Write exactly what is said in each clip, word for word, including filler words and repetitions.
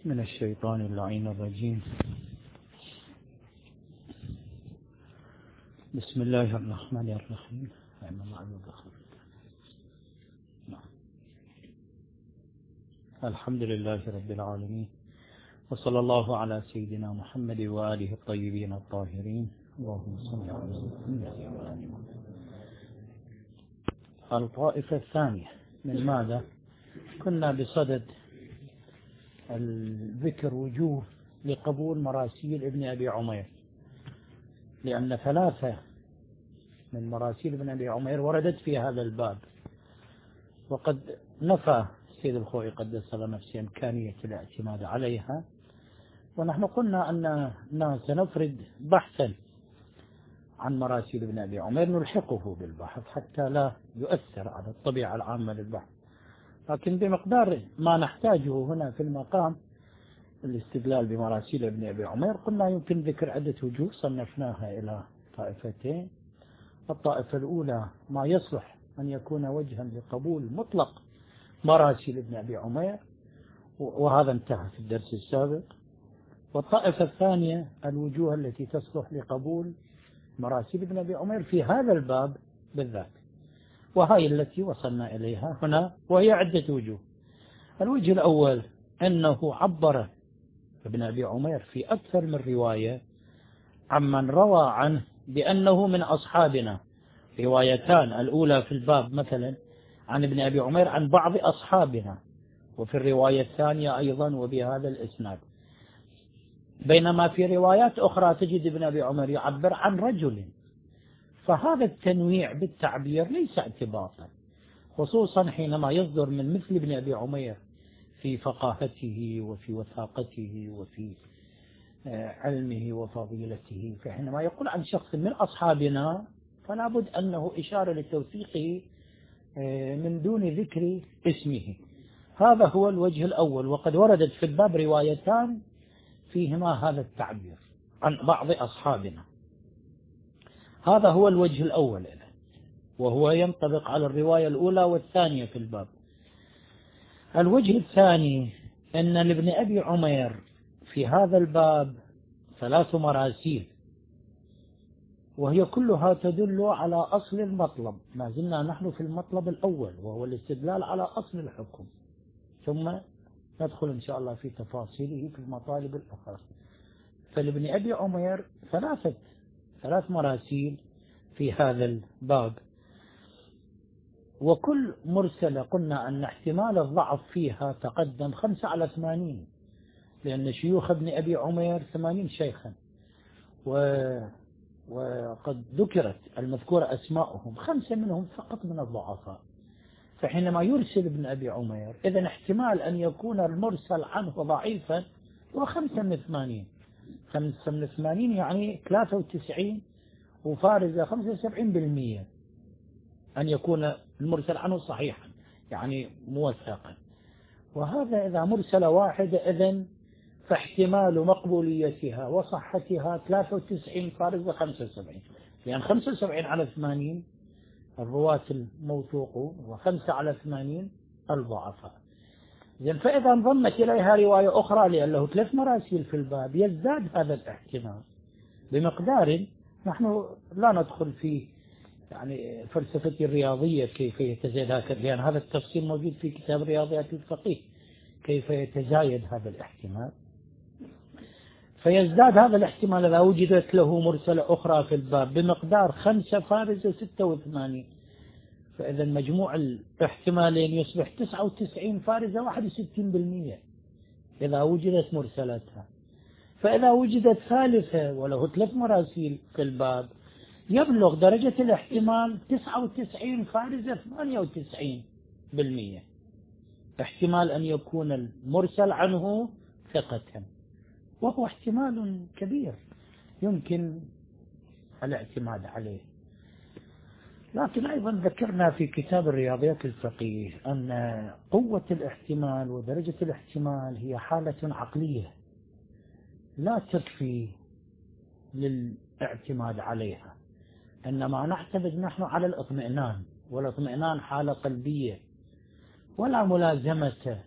من الشيطان اللعين الرجيم. بسم الله الرحمن الرحيم. الحمد لله رب العالمين، وصلى الله على سيدنا محمد وآله الطيبين الطاهرين. اللهم صل على سيدنا محمد. الطائفة الثانية من ماذا؟ كنا بصدد الذكر وجوه لقبول مراسيل ابن أبي عمير، لأن ثلاثة من مراسيل ابن أبي عمير وردت في هذا الباب، وقد نفى السيد الخوئي قدس الله نفسه إمكانية الاعتماد عليها، ونحن قلنا أننا سنفرد بحثا عن مراسيل ابن أبي عمير نلحقه بالبحث حتى لا يؤثر على الطبيعة العامة للبحث، لكن بمقدار ما نحتاجه هنا في المقام الاستدلال بمراسيل ابن أبي عمير قلنا يمكن ذكر عدة وجوه صنفناها إلى طائفتين. الطائفة الأولى ما يصلح أن يكون وجها لقبول مطلق مراسيل ابن أبي عمير، وهذا انتهى في الدرس السابق. والطائفة الثانية الوجوه التي تصلح لقبول مراسيل ابن أبي عمير في هذا الباب بالذات، وهي التي وصلنا إليها هنا، وهي عدة وجوه. الوجه الأول أنه عبر ابن أبي عمير في أكثر من رواية عمن روى عنه بأنه من أصحابنا، روايتان، الأولى في الباب مثلا عن ابن أبي عمير عن بعض أصحابنا، وفي الرواية الثانية أيضا وبهذا الإسناد، بينما في روايات أخرى تجد ابن أبي عمير يعبر عن رجل. فهذا التنويع بالتعبير ليس اعتباطا، خصوصا حينما يصدر من مثل ابن أبي عمير في فقاهته وفي وثاقته وفي علمه وفضيلته. فحينما يقول عن شخص من أصحابنا فلا بد أنه إشارة لتوثيقه من دون ذكر اسمه. هذا هو الوجه الأول، وقد وردت في الباب روايتان فيهما هذا التعبير عن بعض أصحابنا. هذا هو الوجه الأول، وهو ينطبق على الرواية الأولى والثانية في الباب. الوجه الثاني أن لابن أبي عمير في هذا الباب ثلاث مراسيل، وهي كلها تدل على أصل المطلب. ما زلنا نحن في المطلب الأول وهو الاستدلال على أصل الحكم، ثم ندخل إن شاء الله في تفاصيله في المطالب الأخرى. فلابن أبي عمير ثلاثة ثلاث مراسيل في هذا الباب، وكل مرسلة قلنا أن احتمال الضعف فيها تقدم خمسة على ثمانين، لأن شيوخ ابن أبي عمير ثمانين شيخا، و... وقد ذكرت المذكورة أسماؤهم، خمسة منهم فقط من الضعفاء. فحينما يرسل ابن أبي عمير إذن احتمال أن يكون المرسل عنه ضعيفا هو خمسة من ثمانين. خمسة من ثمانين يعني ثلاثة وتسعين وفارزة خمسة وسبعين بالمئة أن يكون المرسل عنه صحيحا، يعني موثقا. وهذا إذا مرسل واحدة إذن فاحتمال مقبوليتها وصحتها ثلاثة وتسعين فارزة خمسة وسبعين، لأن خمسة وسبعين على ثمانين الرواة الموثوقون وخمسة على ثمانين الضعفاء. إذن فإذا انضمت إليها رواية أخرى لأنه ثلاث مراسيل في الباب يزداد هذا الاحتمال بمقدار. نحن لا ندخل في يعني فلسفة الرياضية كيف يتزايد هكذا، لأن هذا التفصيل موجود في كتاب رياضيات الفقيه كيف يتزايد هذا الاحتمال. فيزداد هذا الاحتمال إذا وجدت له مرسلة أخرى في الباب بمقدار خمسة فارزة ستة وثمانين، فإذا مجموع الاحتمالين يصبح تسعة وتسعين فارزة واحد وستين بالمئة إذا وجدت مرسلتها. فإذا وجدت ثالثة وله ثلاث مراسيل في الباب يبلغ درجة الاحتمال تسعة وتسعين فارزة ثمانية وتسعين بالمئة، احتمال أن يكون المرسل عنه ثقة، وهو احتمال كبير يمكن الاعتماد عليه. لكن أيضا ذكرنا في كتاب الرياضيات الفقيه أن قوة الاحتمال ودرجة الاحتمال هي حالة عقلية لا تكفي للاعتماد عليها، إنما نعتمد نحن على الاطمئنان، والاطمئنان حالة قلبية، ولا ملازمة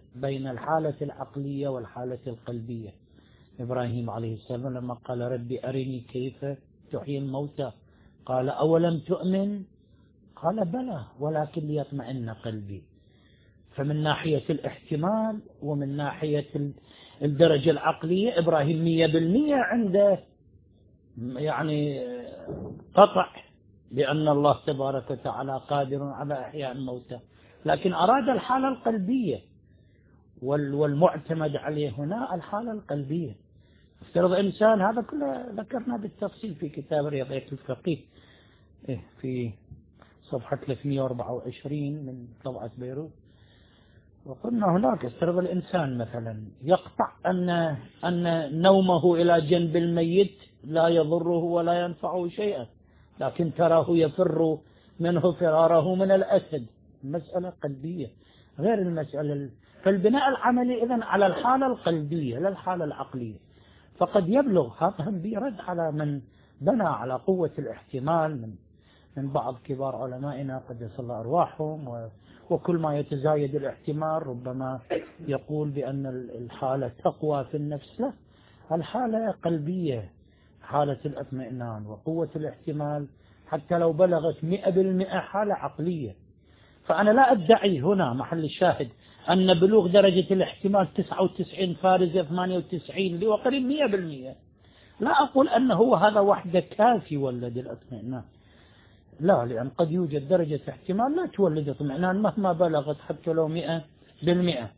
بين الحالة العقلية والحالة القلبية. إبراهيم عليه السلام لما قال ربي أرني كيف تحيي الموتى قال أولم تؤمن قال بلى ولكن ليطمئن قلبي. فمن ناحية الاحتمال ومن ناحية الدرجة العقلية إبراهيم مية بالمية عنده يعني قطع بأن الله تبارك وتعالى قادر على إحياء الموتى، لكن أراد الحالة القلبية والمعتمد عليه هنا الحالة القلبية. افترض إنسان، هذا كله ذكرنا بالتفصيل في كتاب رياضية الفقيه في صفحة ثلاثمئة وأربعة وعشرين من طبعة بيروت، وقلنا هناك افترض الإنسان مثلا يقطع أن أن نومه إلى جنب الميت لا يضره ولا ينفعه شيئا، لكن تراه يفر منه فراره من الأسد. مسألة قلبية غير المسألة. فالبناء العملي إذن على الحالة القلبية لا الحالة العقلية. فقد يبلغ هذا هم بيرد على من بنى على قوة الاحتمال من من بعض كبار علمائنا قدس الله أرواحهم، وكل ما يتزايد الاحتمال ربما يقول بأن الحالة تقوى في النفس. لا، الحالة قلبية، حالة الاطمئنان وقوة الاحتمال حتى لو بلغت مئة بالمئة حالة عقلية. فأنا لا أدعي هنا محل الشاهد أن بلوغ درجة الاحتمال تسعة وتسعين فارزة ثمانية وتسعين وقريب مئة بالمئة. لا أقول أنه هو هذا وحده كافي ولد الاطمئنان، لا، لأن قد يوجد درجة احتمال لا تولد اطمئنان مهما بلغت حتى لو مئة بالمئة.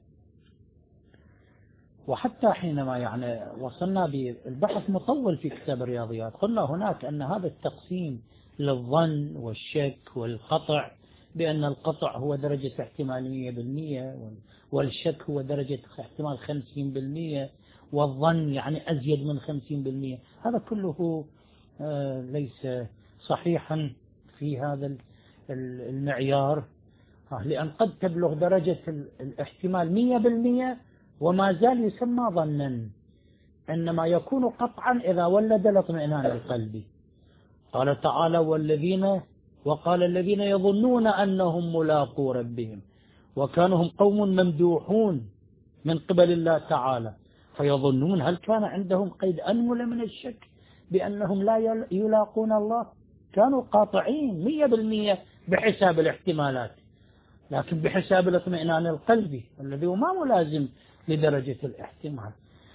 وحتى حينما يعني وصلنا بالبحث مطول في كتاب الرياضيات قلنا هناك أن هذا التقسيم للظن والشك والقطع، بأن القطع هو درجة احتمال مئة بالمئة والشك هو درجة احتمال خمسين بالمئة والظن يعني أزيد من خمسين بالمئة، هذا كله ليس صحيحا في هذا المعيار، لأن قد تبلغ درجة الاحتمال مئة بالمئة وما زال يسمى ظنا، إنما يكون قطعا إذا ولد الاطمئنان القلبي. قال تعالى والذين وقال الذين يظنون أنهم ملاقو ربهم وكانوا هم قوم ممدوحون من قبل الله تعالى، فيظنون هل كان عندهم قيد أنمل من الشك بأنهم لا يلاقون الله؟ كانوا قاطعين مية بالمية بحساب الاحتمالات، لكن بحساب الاطمئنان القلبي الذي هو ما ملازم لدرجة الاحتمال.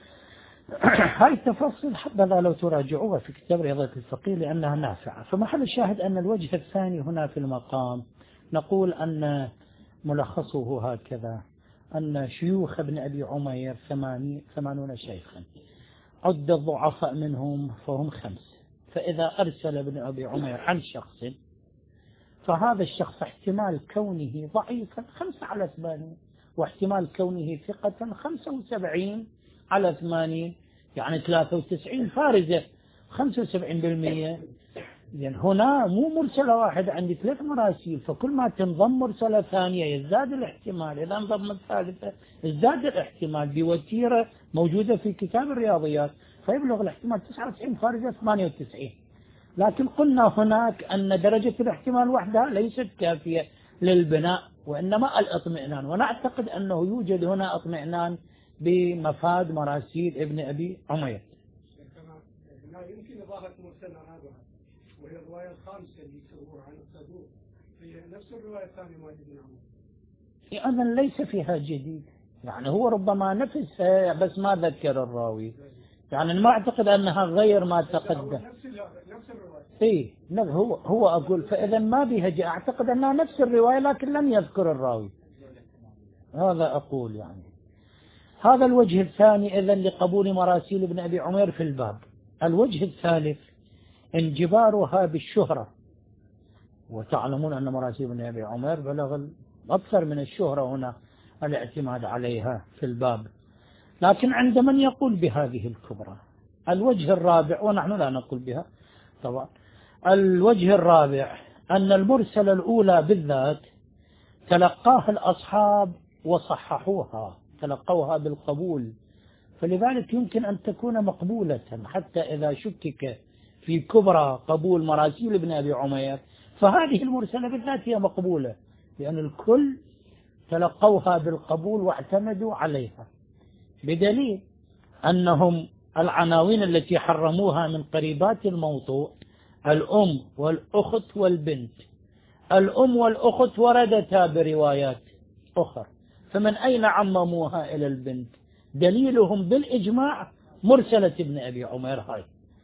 هاي التفاصيل حبذا لو تراجعوها في كتاب رياضية الفقيه لأنها نافعة. فمحل الشاهد أن الوجه الثاني هنا في المقام نقول أن ملخصه هكذا: أن شيوخ ابن أبي عمير ثمانون شيخا، عد الضعفاء منهم فهم خمس، فإذا أرسل ابن أبي عمير عن شخص فهذا الشخص احتمال كونه ضعيفا خمسة على ثمانين، واحتمال كونه ثقة خمسة وسبعين على ثمانين، يعني ثلاثة وتسعين فارزة خمسة وسبعين بالمئة. يعني هنا مو مرسلة واحدة، عندي ثلاث مراسيل، فكل ما تنضم مرسلة ثانية يزداد الاحتمال، إذا انضمت ثالثة يزداد الاحتمال بوتيرة موجودة في كتاب الرياضيات، فيبلغ الاحتمال تسعة وتسعين فارزة ثمانية وتسعين. لكن قلنا هناك أن درجة الاحتمال وحدها ليست كافية للبناء، وإنما الاطمئنان، ونعتقد أنه يوجد هنا اطمئنان بمفاد مراسيل ابن أبي عمير. يمكن إضافة مرسلة رابعة وهي الرواية الخامسة اللي تروح عن الصدوق، هي نفس الرواية الثانية ما ابن عمر. أيضا ليس فيها جديد، يعني هو ربما نفسها بس ما ذكر الراوي، يعني ما أعتقد أنها غير ما تقدم. نفس نفس الرواية. إيه هو هو أقول، فإذا ما بها، أعتقد أنها نفس الرواية لكن لم يذكر الراوي، هذا أقول. يعني هذا الوجه الثاني إذن لقبول مراسيل ابن أبي عمير في الباب. الوجه الثالث انجبارها بالشهرة، وتعلمون أن مراسيل ابن أبي عمير بلغ أكثر من الشهرة هنا الاعتماد عليها في الباب، لكن عند من يقول بهذه الكبرى. الوجه الرابع، ونحن لا نقول بها طبعا، الوجه الرابع أن المرسلة الأولى بالذات تلقاها الأصحاب وصححوها، تلقوها بالقبول، فلذلك يمكن أن تكون مقبولة حتى إذا شكك في كبرى قبول مراسيل ابن أبي عمير، فهذه المرسلة بالذات هي مقبولة، لأن الكل تلقوها بالقبول واعتمدوا عليها، بدليل أنهم العناوين التي حرموها من قريبات الموضوع الأم والأخت والبنت. الأم والأخت وردتا بروايات أخرى، فمن أين عمموها إلى البنت؟ دليلهم بالإجماع مرسلة ابن أبي عمير، هاي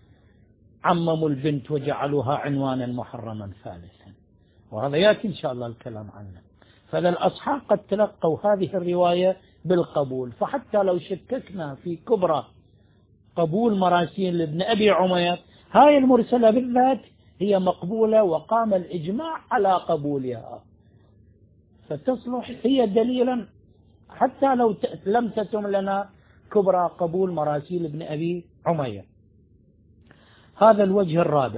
عمموا البنت وجعلوها عنوانا محرما ثالثا، وهذا يأتي إن شاء الله الكلام عنه. فإذا الأصحاب قد تلقوا هذه الرواية بالقبول، فحتى لو شككنا في كبرى قبول مراسيل لابن أبي عمير، هاي المرسلة بالذات هي مقبولة وقام الإجماع على قبولها، فتصلح هي دليلا حتى لو لم تتم لنا كبرى قبول مراسيل ابن أبي عمير. هذا الوجه الرابع.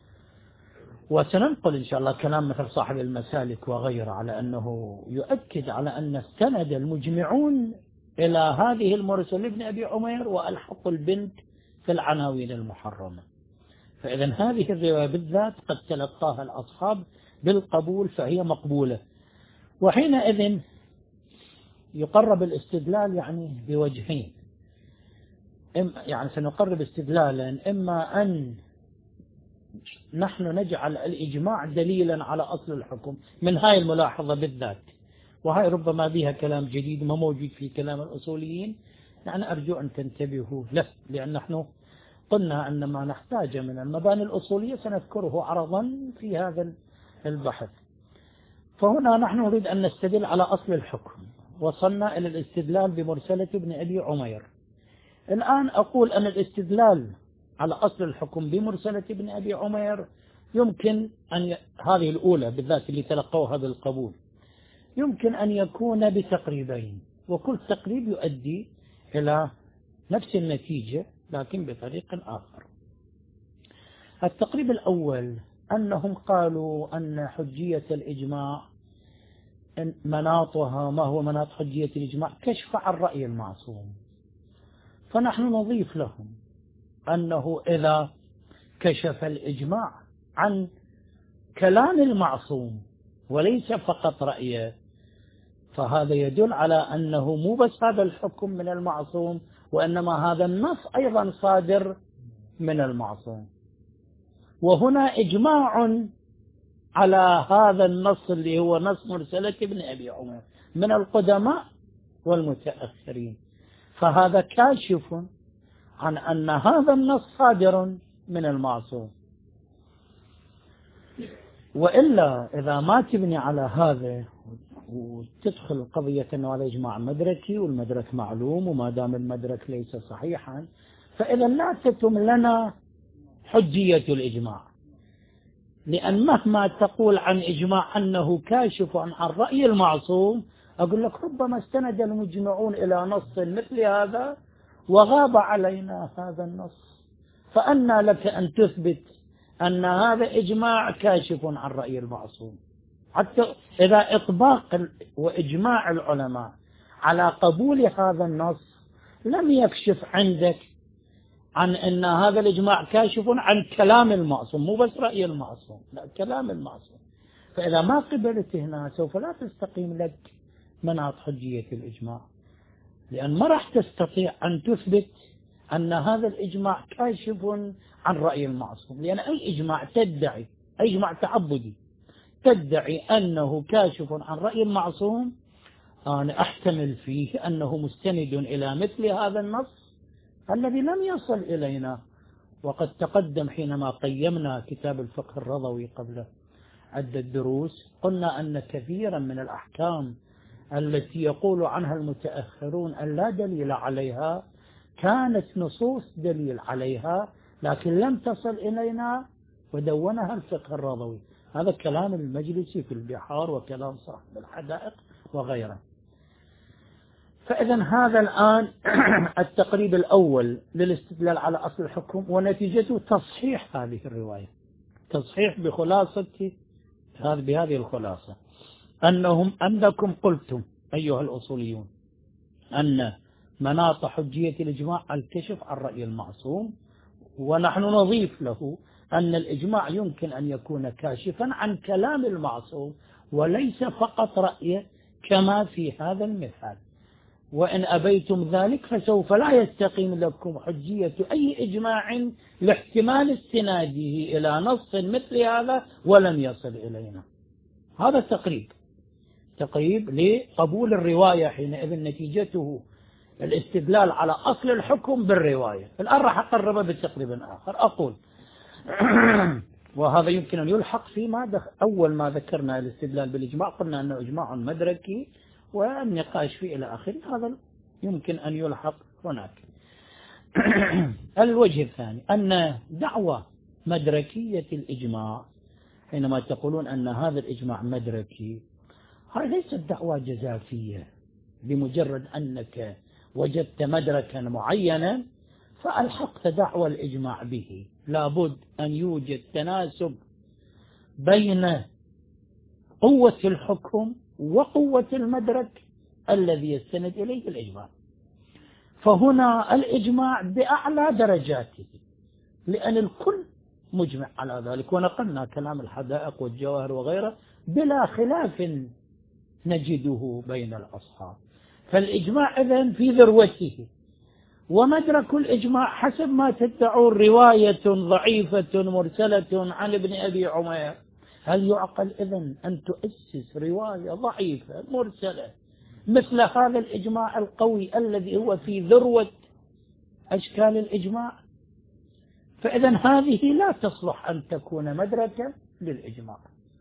وسننقل إن شاء الله كلام مثل صاحب المسالك وغيره على أنه يؤكد على أن استند المجمعون إلى هذه المرسل ابن أبي عمير وألحقوا البنت في العناوين المحرمة. فإذا هذه الرواية بالذات قد تلقاها الأصحاب بالقبول فهي مقبولة. وحينئذ يقرب الاستدلال يعني بوجهين، يعني سنقرب استدلالا، إما أن نحن نجعل الإجماع دليلا على أصل الحكم من هاي الملاحظة بالذات، وهاي ربما بها كلام جديد ما موجود في كلام الأصوليين، يعني أرجو أن تنتبهوا له، لأن نحن قلنا أن ما نحتاج من المباني الأصولية سنذكره عرضا في هذا البحث. فهنا نحن نريد أن نستدل على أصل الحكم، وصلنا إلى الاستدلال بمرسلة ابن أبي عمير. الآن أقول أن الاستدلال على أصل الحكم بمرسلة ابن أبي عمير يمكن أن ي... هذه الأولى بالذات اللي تلقوها بالقبول يمكن أن يكون بتقريبين، وكل تقريب يؤدي إلى نفس النتيجة لكن بطريق آخر. التقريب الأول أنهم قالوا أن حجية الإجماع مناطها، ما هو مناط حجية الإجماع؟ كشف عن رأي المعصوم. فنحن نضيف لهم أنه إذا كشف الإجماع عن كلام المعصوم وليس فقط رأيه، فهذا يدل على أنه مو بس هذا الحكم من المعصوم، وإنما هذا النص أيضا صادر من المعصوم. وهنا إجماع على هذا النص اللي هو نص مرسلة ابن أبي عمر من القدماء والمتأخرين، فهذا كاشف عن أن هذا النص صادر من المعصوم. وإلا إذا ما تبني على هذا وتدخل قضية أنه هذا إجماع مدركي والمدرك معلوم، وما دام المدرك ليس صحيحا فإذا لا تتم لنا حجية الإجماع، لأن مهما تقول عن إجماع أنه كاشف عن رأي المعصوم، أقول لك ربما استند المجمعون إلى نص مثل هذا وغاب علينا هذا النص، فأنى لك أن تثبت أن هذا إجماع كاشف عن رأي المعصوم. حتى إذا إطباق وإجماع العلماء على قبول هذا النص لم يكشف عندك عن أن هذا الإجماع كاشف عن كلام المعصوم، مو بس رأي المعصوم، لا كلام المعصوم. فإذا ما قبلت هنا سوف لا تستقيم لك مناط حجية الإجماع، لأن ما راح تستطيع أن تثبت أن هذا الإجماع كاشف عن رأي المعصوم، لأن أي إجماع تدعي، أي إجماع تعبدي تدعي أنه كاشف عن رأي المعصوم، أنا أحتمل فيه أنه مستند إلى مثل هذا النص الذي لم يصل إلينا. وقد تقدم حينما قيمنا كتاب الفقه الرضوي قبل عدة دروس قلنا أن كثيرا من الأحكام التي يقول عنها المتأخرون أن لا دليل عليها كانت نصوص دليل عليها لكن لم تصل إلينا ودونها الفقه الرضوي. هذا كلام المجلسي في البحار وكلام صاحب الحدائق وغيره. فإذا هذا الآن التقريب الأول للاستدلال على أصل الحكم، ونتيجته تصحيح هذه الرواية، تصحيح بخلاصة بهذه الخلاصة أنهم أنكم قلتم أيها الأصوليون أن مناط حجية الإجماع الكشف عن رأي المعصوم، ونحن نضيف له أن الإجماع يمكن أن يكون كاشفا عن كلام المعصوم وليس فقط رأيه كما في هذا المثال. وإن أبيتم ذلك فسوف لا يستقيم لكم حجية أي إجماع لاحتمال استناده إلى نص مثل هذا ولم يصل إلينا. هذا تقريب تقريب لقبول الرواية، حينئذ نتيجته الاستدلال على أصل الحكم بالرواية. الآن راح أقربه بتقريب آخر، أقول وهذا يمكن أن يلحق فيما دخل أول ما ذكرنا الاستدلال بالإجماع، قلنا أنه إجماع مدركي والنقاش فيه إلى آخره، هذا يمكن أن يلحق هناك. الوجه الثاني أن دعوة مدركية الإجماع، حينما تقولون أن هذا الإجماع مدركي، هذه ليست دعوة جزافية بمجرد أنك وجدت مدركا معينا فألحقت دعوى الإجماع به. لابد أن يوجد تناسب بين قوة الحكم وقوة المدرك الذي يستند إليه الإجماع. فهنا الإجماع بأعلى درجاته لأن الكل مجمع على ذلك، ونقلنا كلام الحدائق والجواهر وغيره بلا خلاف نجده بين الأصحاب. فالإجماع إذن في ذروته، ومدرك الإجماع حسب ما تدعون رواية ضعيفة مرسلة عن ابن أبي عمير. هل يعقل إذن أن تؤسس رواية ضعيفة مرسلة مثل هذا الإجماع القوي الذي هو في ذروة أشكال الإجماع؟ فإذن هذه لا تصلح أن تكون مدركا للإجماع.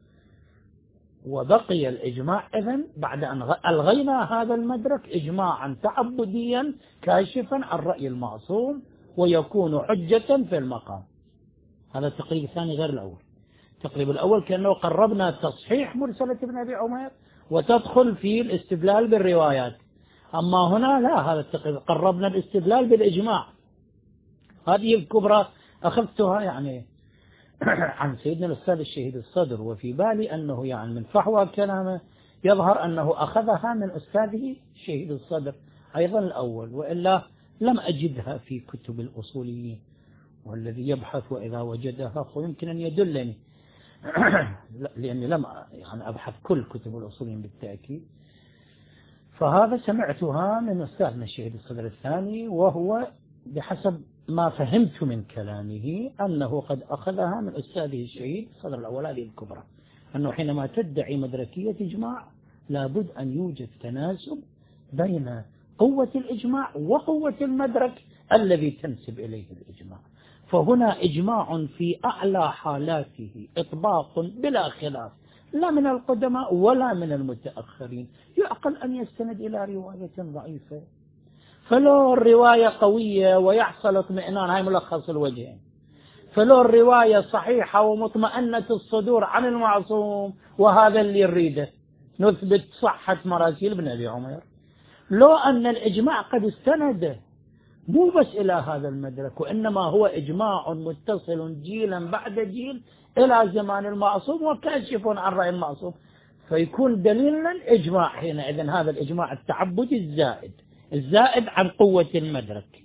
وبقي الإجماع إذن بعد أن ألغينا هذا المدرك إجماعا تعبديا كاشفا عن رأي المعصوم ويكون حجة في المقام. هذا التقريب الثاني غير الأول. التقريب الأول كأنه قربنا تصحيح مرسلة ابن أبي عمير وتدخل في الاستدلال بالروايات. أما هنا لا، هذا التقريب قربنا الاستدلال بالإجماع. هذه الكبرى أخذتها يعني عن سيدنا الأستاذ الشهيد الصدر، وفي بالي أنه يعني من فحوى كلامه يظهر أنه أخذها من أستاذه الشهيد الصدر أيضا الأول، وإلا لم أجدها في كتب الأصوليين. والذي يبحث وإذا وجدها فيمكن أن يدلني لأني لم يعني أبحث كل كتب الأصوليين بالتأكيد. فهذا سمعتها من أستاذنا الشهيد الصدر الثاني، وهو بحسب ما فهمت من كلامه أنه قد أخذها من أستاذه الشهيد الصدر الأول. هذه الكبرى أنه حينما تدعي مدركية إجماع لابد أن يوجد تناسب بين قوة الإجماع وقوة المدرك الذي تنسب إليه الإجماع. فهنا إجماع في أعلى حالاته إطباق بلا خلاف، لا من القدماء ولا من المتأخرين. يعقل أن يستند إلى رواية ضعيفة، فلو الرواية قوية ويحصل اطمئنان، هاي ملخص الوجهين. فلو الرواية صحيحة ومطمئنة الصدور عن المعصوم، وهذا اللي نريده، نثبت صحة مراسيل ابن أبي عمير. لو أن الإجماع قد استند مو بس إلى هذا المدرك، وإنما هو إجماع متصل جيلا بعد جيل إلى زمان المعصوم وكاشف عن رأي المعصوم، فيكون دليلا إجماع حينئذ هذا الإجماع التعبدي الزائد الزائد عن قوة المدرك.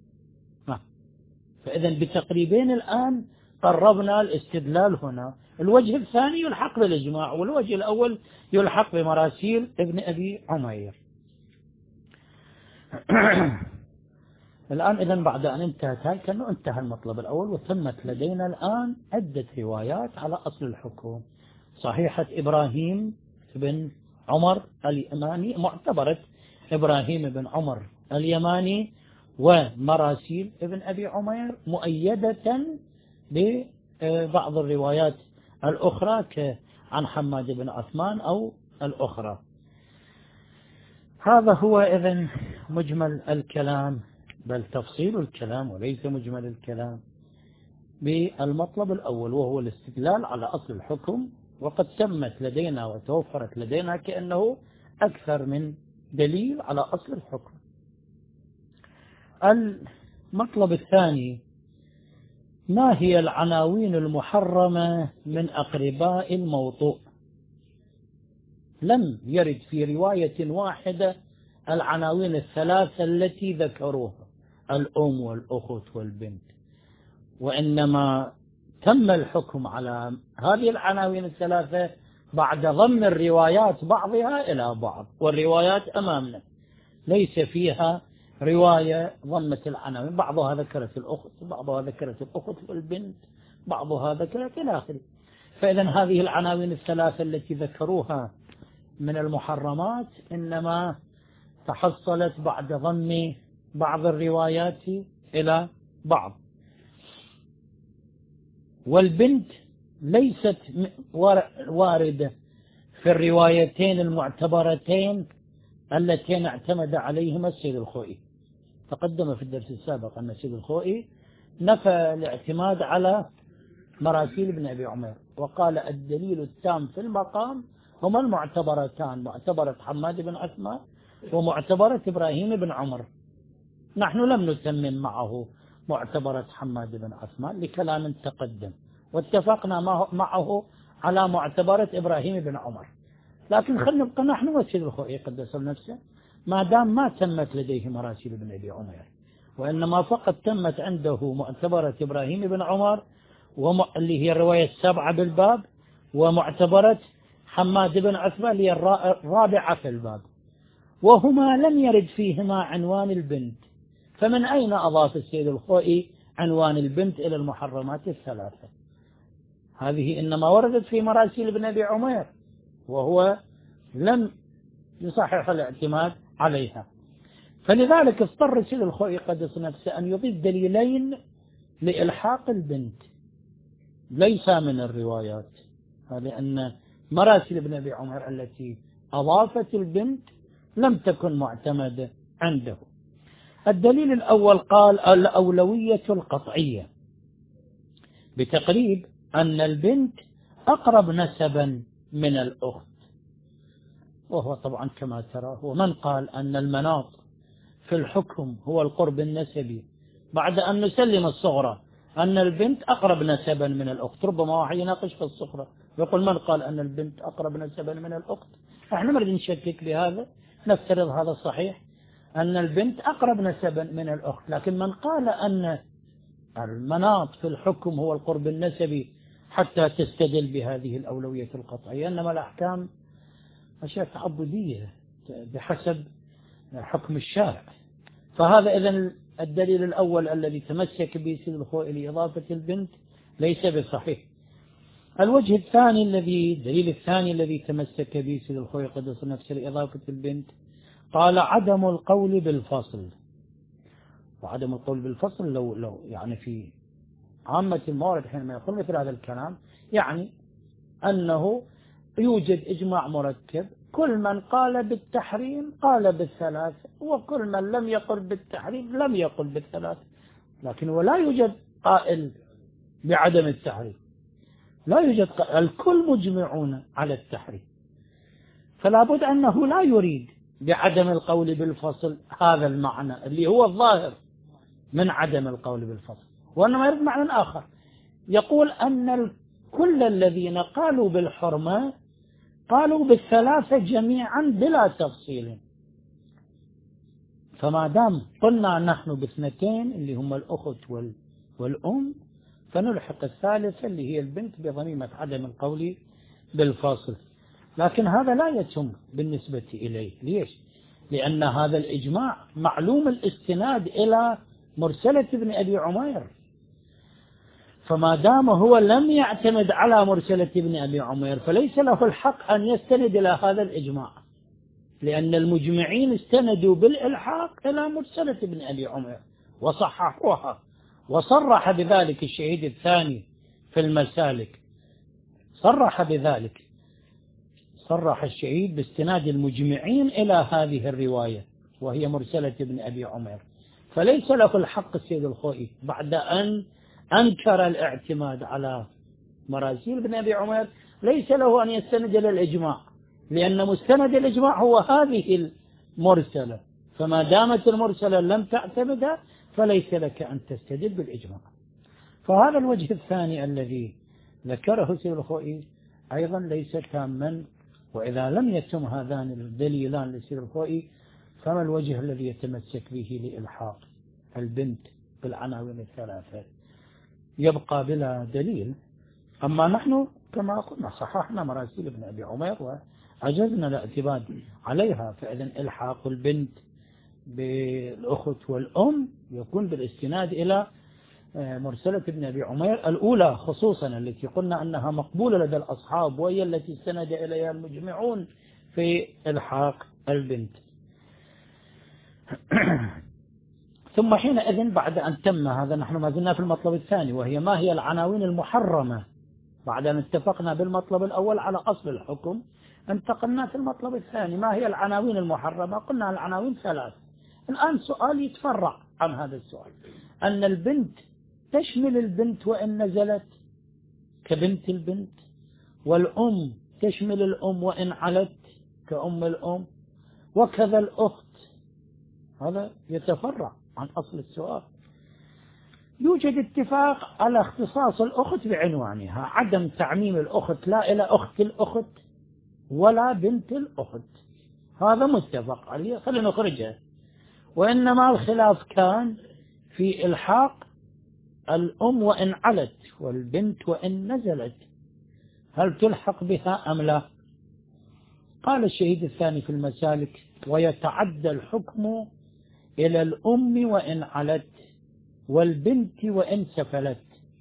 فإذا بتقريبين الآن قربنا الاستدلال هنا. الوجه الثاني يلحق بالإجماع، والوجه الأول يلحق بمراسيل ابن أبي عمير. الآن إذن بعد أن انتهت هاي كأنه انتهى المطلب الأول، وتمت لدينا الآن عدة روايات على أصل الحكم. صحيحة إبراهيم بن عمر اليماني، معتبرة إبراهيم بن عمر اليماني، ومراسيل ابن أبي عمير مؤيدة ببعض الروايات الأخرى عن حماد بن عثمان أو الأخرى. هذا هو إذن مجمل الكلام، بل تفصيل الكلام وليس مجمل الكلام، بالمطلب الأول وهو الاستدلال على أصل الحكم. وقد تمت لدينا وتوفرت لدينا كأنه أكثر من دليل على أصل الحكم. المطلب الثاني: ما هي العناوين المحرمة من أقرباء الموطوء؟ لم يرد في رواية واحدة العناوين الثلاثة التي ذكروها، الأم والأخت والبنت، وإنما تم الحكم على هذه العناوين الثلاثة بعد ضم الروايات بعضها إلى بعض، والروايات أمامنا ليس فيها رواية ضمت العناوين، بعضها ذكرت الأخت، بعضها ذكرت الأخت والبنت، بعضها ذكرت إلى آخره. فإذا هذه العناوين الثلاثة التي ذكروها من المحرمات إنما تحصلت بعد ضم بعض الروايات إلى بعض. والبنت ليست واردة في الروايتين المعتبرتين اللتين اعتمد عليهما السيد الخوئي. تقدم في الدرس السابق أن السيد الخوئي نفى الاعتماد على مراسيل ابن أبي عمير، وقال الدليل التام في المقام هما المعتبرتان، معتبرة حماد بن عثمان ومعتبرة إبراهيم بن عمر. نحن لم نتمم معه معتبرة حماد بن عثمان لكلام تقدم، واتفقنا معه على معتبرة إبراهيم بن عمر، لكن خلينا نبقى نحن والسيد الخوئي قدس نفسه ما دام ما تمت لديه مراسيل ابن أبي عمير، وإنما فقط تمت عنده معتبرة إبراهيم بن عمر اللي هي الرواية السابعة بالباب، ومعتبرة حماد بن عثمان اللي هي الرابعة في الباب، وهما لم يرد فيهما عنوان البنت. فمن أين أضاف السيد الخوئي عنوان البنت إلى المحرمات الثلاثة؟ هذه إنما وردت في مراسيل ابن أبي عمير، وهو لم يصحح الاعتماد عليها. فلذلك اضطر السيد الخوئي قدس نفسه أن يضيف دليلين لإلحاق البنت ليس من الروايات، لأن مراسيل ابن أبي عمر التي أضافت البنت لم تكن معتمدة عنده. الدليل الأول قال الأولوية القطعية بتقريب أن البنت أقرب نسبا من الأخت، وهو طبعا كما ترى. ومن قال أن المناط في الحكم هو القرب النسبي بعد أن نسلم الصغرى أن البنت أقرب نسبا من الأخت؟ ربما واحد يناقش في الصغرى يقول من قال أن البنت أقرب نسبا من الأخت؟ احنا ما نريد نشكك بهذا، نفترض هذا صحيح أن البنت أقرب نسبا من الأخت. لكن من قال أن المناط في الحكم هو القرب النسبي حتى تستدل بهذه الأولوية القطعية، إنما الأحكام أشياء تعبدية بحسب حكم الشارع. فهذا إذن الدليل الأول الذي تمسك به السيد الخوئي لإضافة البنت ليس بصحيح. الوجه الثاني الذي الدليل الثاني الذي تمسك به السيد الخوئي قدس نفسه لإضافة البنت قال عدم القول بالفصل. وعدم القول بالفصل لو لو يعني في عامة الموارد حينما يقول مثل هذا الكلام يعني أنه يوجد إجماع مركب، كل من قال بالتحريم قال بالثلاث، وكل من لم يقل بالتحريم لم يقل بالثلاث، لكن ولا يوجد قائل بعدم التحريم، لا يوجد قائل، الكل مجمعون على التحريم. فلا بد أنه لا يريد بعدم القول بالفصل هذا المعنى اللي هو الظاهر من عدم القول بالفصل، وإنما يريد معنى آخر، يقول أن كل الذين قالوا بالحرمة قالوا بالثلاثة جميعا بلا تفصيل. فما دام قلنا نحن باثنتين اللي هم الأخت والأم فنلحق الثالثة اللي هي البنت بضميمة عدم القول بالفصل. لكن هذا لا يتم بالنسبة إليه. ليش؟ لأن هذا الإجماع معلوم الاستناد إلى مرسلة ابن أبي عمير، فما دام هو لم يعتمد على مرسلة ابن أبي عمير فليس له الحق أن يستند إلى هذا الإجماع، لأن المجمعين استندوا بالإلحاق إلى مرسلة ابن أبي عمير وصححوها، وصرح بذلك الشهيد الثاني في المسالك، صرح بذلك، صرح الشهيد باستناد المجمعين إلى هذه الرواية وهي مرسلة ابن أبي عمير. فليس له الحق السيد الخوئي بعد أن أنكر الاعتماد على مراسيل ابن أبي عمير ليس له أن يستند إلى الإجماع، لأن مستند الإجماع هو هذه المرسلة، فما دامت المرسلة لم تعتمدها فليس لك أن تستدل بالإجماع. فهذا الوجه الثاني الذي ذكره السيد الخوئي أيضا ليس تاما، وإذا لم يتم هذان الدليلان للسيد الخوئي فما الوجه الذي يتمسك به لإلحاق البنت بالعناوين الثلاثة؟ يبقى بلا دليل. أما نحن كما قلنا صححنا مراسيل ابن أبي عمير وأجزنا الاعتماد عليها. فإذا إلحاق البنت بالأخت والأم يكون بالاستناد إلى مرسلة ابن أبي عمير الأولى خصوصا، التي قلنا أنها مقبولة لدى الأصحاب وهي التي استند إليها المجمعون في إلحاق البنت. ثم حينئذ بعد أن تم هذا نحن ما زلنا في المطلب الثاني، وهي ما هي العناوين المحرمة. بعد أن اتفقنا بالمطلب الأول على أصل الحكم انتقلنا في المطلب الثاني ما هي العناوين المحرمة. قلنا العناوين ثلاث. الآن سؤال يتفرع عن هذا السؤال، أن البنت تشمل البنت وإن نزلت كبنت البنت، والأم تشمل الأم وإن علت كأم الأم، وكذا الأخت. هذا يتفرع عن أصل السؤال. يوجد اتفاق على اختصاص الأخت بعنوانها، عدم تعميم الأخت لا إلى أخت الأخت ولا بنت الأخت، هذا متفق عليه، خلينا نخرجها. وإنما الخلاف كان في إلحاق الأم وإن علت والبنت وإن نزلت، هل تلحق بها أم لا؟ قال الشهيد الثاني في المسالك: ويتعدى الحكم إلى الأم وإن علت والبنت وإن سفلت.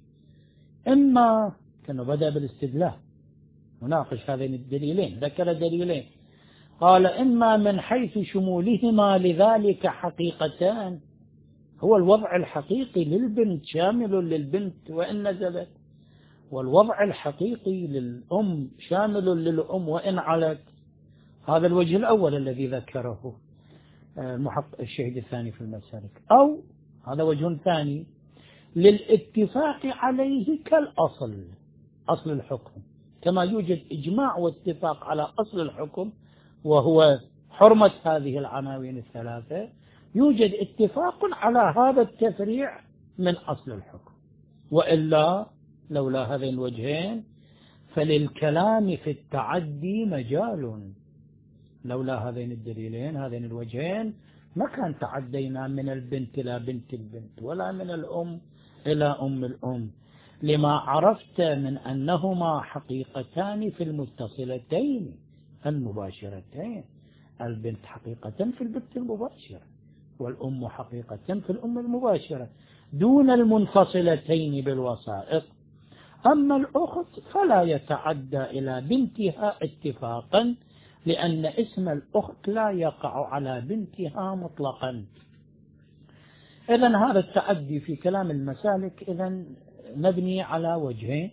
إما كانوا بدأ بالاستدلال وناقش هذين الدليلين، ذكر دليلين، قال: إما من حيث شمولهما لذلك حقيقتان، هو الوضع الحقيقي للبنت شامل للبنت وإن نزلت، والوضع الحقيقي للأم شامل للأم وإن علت. هذا الوجه الأول الذي ذكره محقق الشهيد الثاني في المسالك. أو هذا وجه ثاني للاتفاق عليه كالأصل، أصل الحكم، كما يوجد إجماع واتفاق على أصل الحكم وهو حرمة هذه العناوين الثلاثة، يوجد اتفاق على هذا التفريع من أصل الحكم. وإلا لولا هذين الوجهين فللكلام في التعدي مجال. لولا هذين الدليلين هذين الوجهين ما كان تعدينا من البنت إلى بنت البنت ولا من الأم إلى أم الأم، لما عرفت من أنهما حقيقتان في المتصلتين المباشرتين. البنت حقيقة في البنت المباشرة، والأم حقيقة في الأم المباشرة دون المنفصلتين بالوسائط. أما الأخت فلا يتعدى إلى بنتها اتفاقا، لأن اسم الأخت لا يقع على بنتها مطلقا. إذن هذا التعدي في كلام المسالك إذن مبني على وجهين،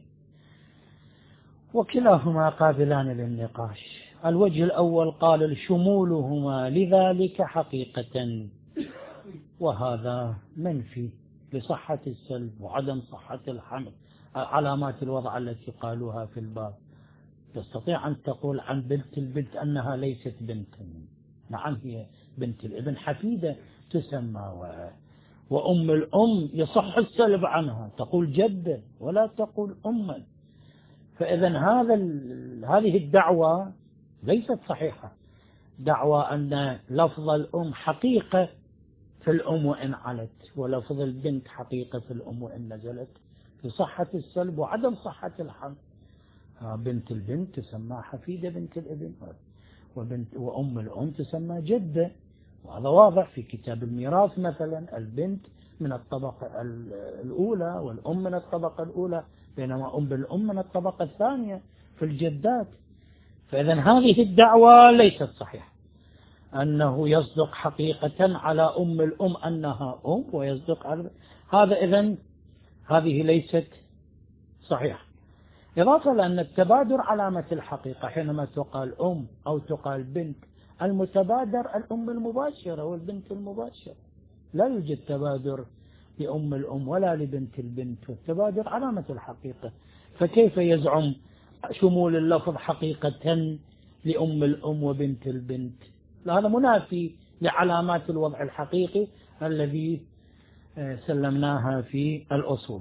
وكلاهما قابلان للنقاش. الوجه الأول قال: شمولهما لذلك حقيقة، وهذا منفي لصحة السلب وعدم صحة الحمل، علامات الوضع التي قالوها في الباب. تستطيع أن تقول عن بنت البنت أنها ليست بنتا، نعم هي بنت الابن، حفيدة تسمى، و... وأم الأم يصح السلب عنها، تقول جدة ولا تقول أما. فإذا هذا ال... هذه الدعوة ليست صحيحة، دعوى أن لفظ الأم حقيقة في الأم وإن علت، ولفظ البنت حقيقة في الأم وإن نزلت، في صحة السلب وعدم صحة الحمل. بنت البنت تسمى حفيدة بنت الابن، وبنت وأم الأم تسمى جدة، وهذا واضح في كتاب الميراث مثلا، البنت من الطبقة الأولى والأم من الطبقة الأولى، بينما أم الأم من الطبقة الثانية في الجدات. فإذا هذه الدعوة ليست صحيحة، أنه يصدق حقيقة على أم الأم أنها أم ويصدق على هذا، إذن هذه ليست صحيحة. إضافة لأن التبادر علامة الحقيقة حينما تقال أم أو تقال بنت، المتبادر الأم المباشرة والبنت المباشرة، لا يوجد تبادر لأم الأم ولا لبنت البنت، والتبادر علامة الحقيقة. فكيف يزعم شمول اللفظ حقيقة لأم الأم وبنت البنت؟ هذا منافي لعلامات الوضع الحقيقي الذي سلمناها في الأصول.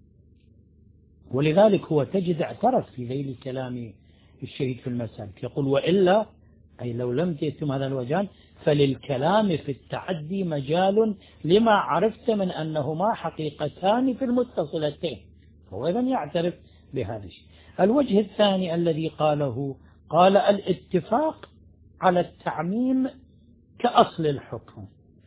ولذلك هو تجد اعترف في ذيل كلام الشهيد في المسالك، يقول: وإلا أي لو لم تأتم هذا الوجهان فللكلام في التعدي مجال لما عرفت من أنهما حقيقتان في المتصلتين. هو إذن يعترف بهذا الشيء. الوجه الثاني الذي قاله، قال الاتفاق على التعميم كأصل الحكم،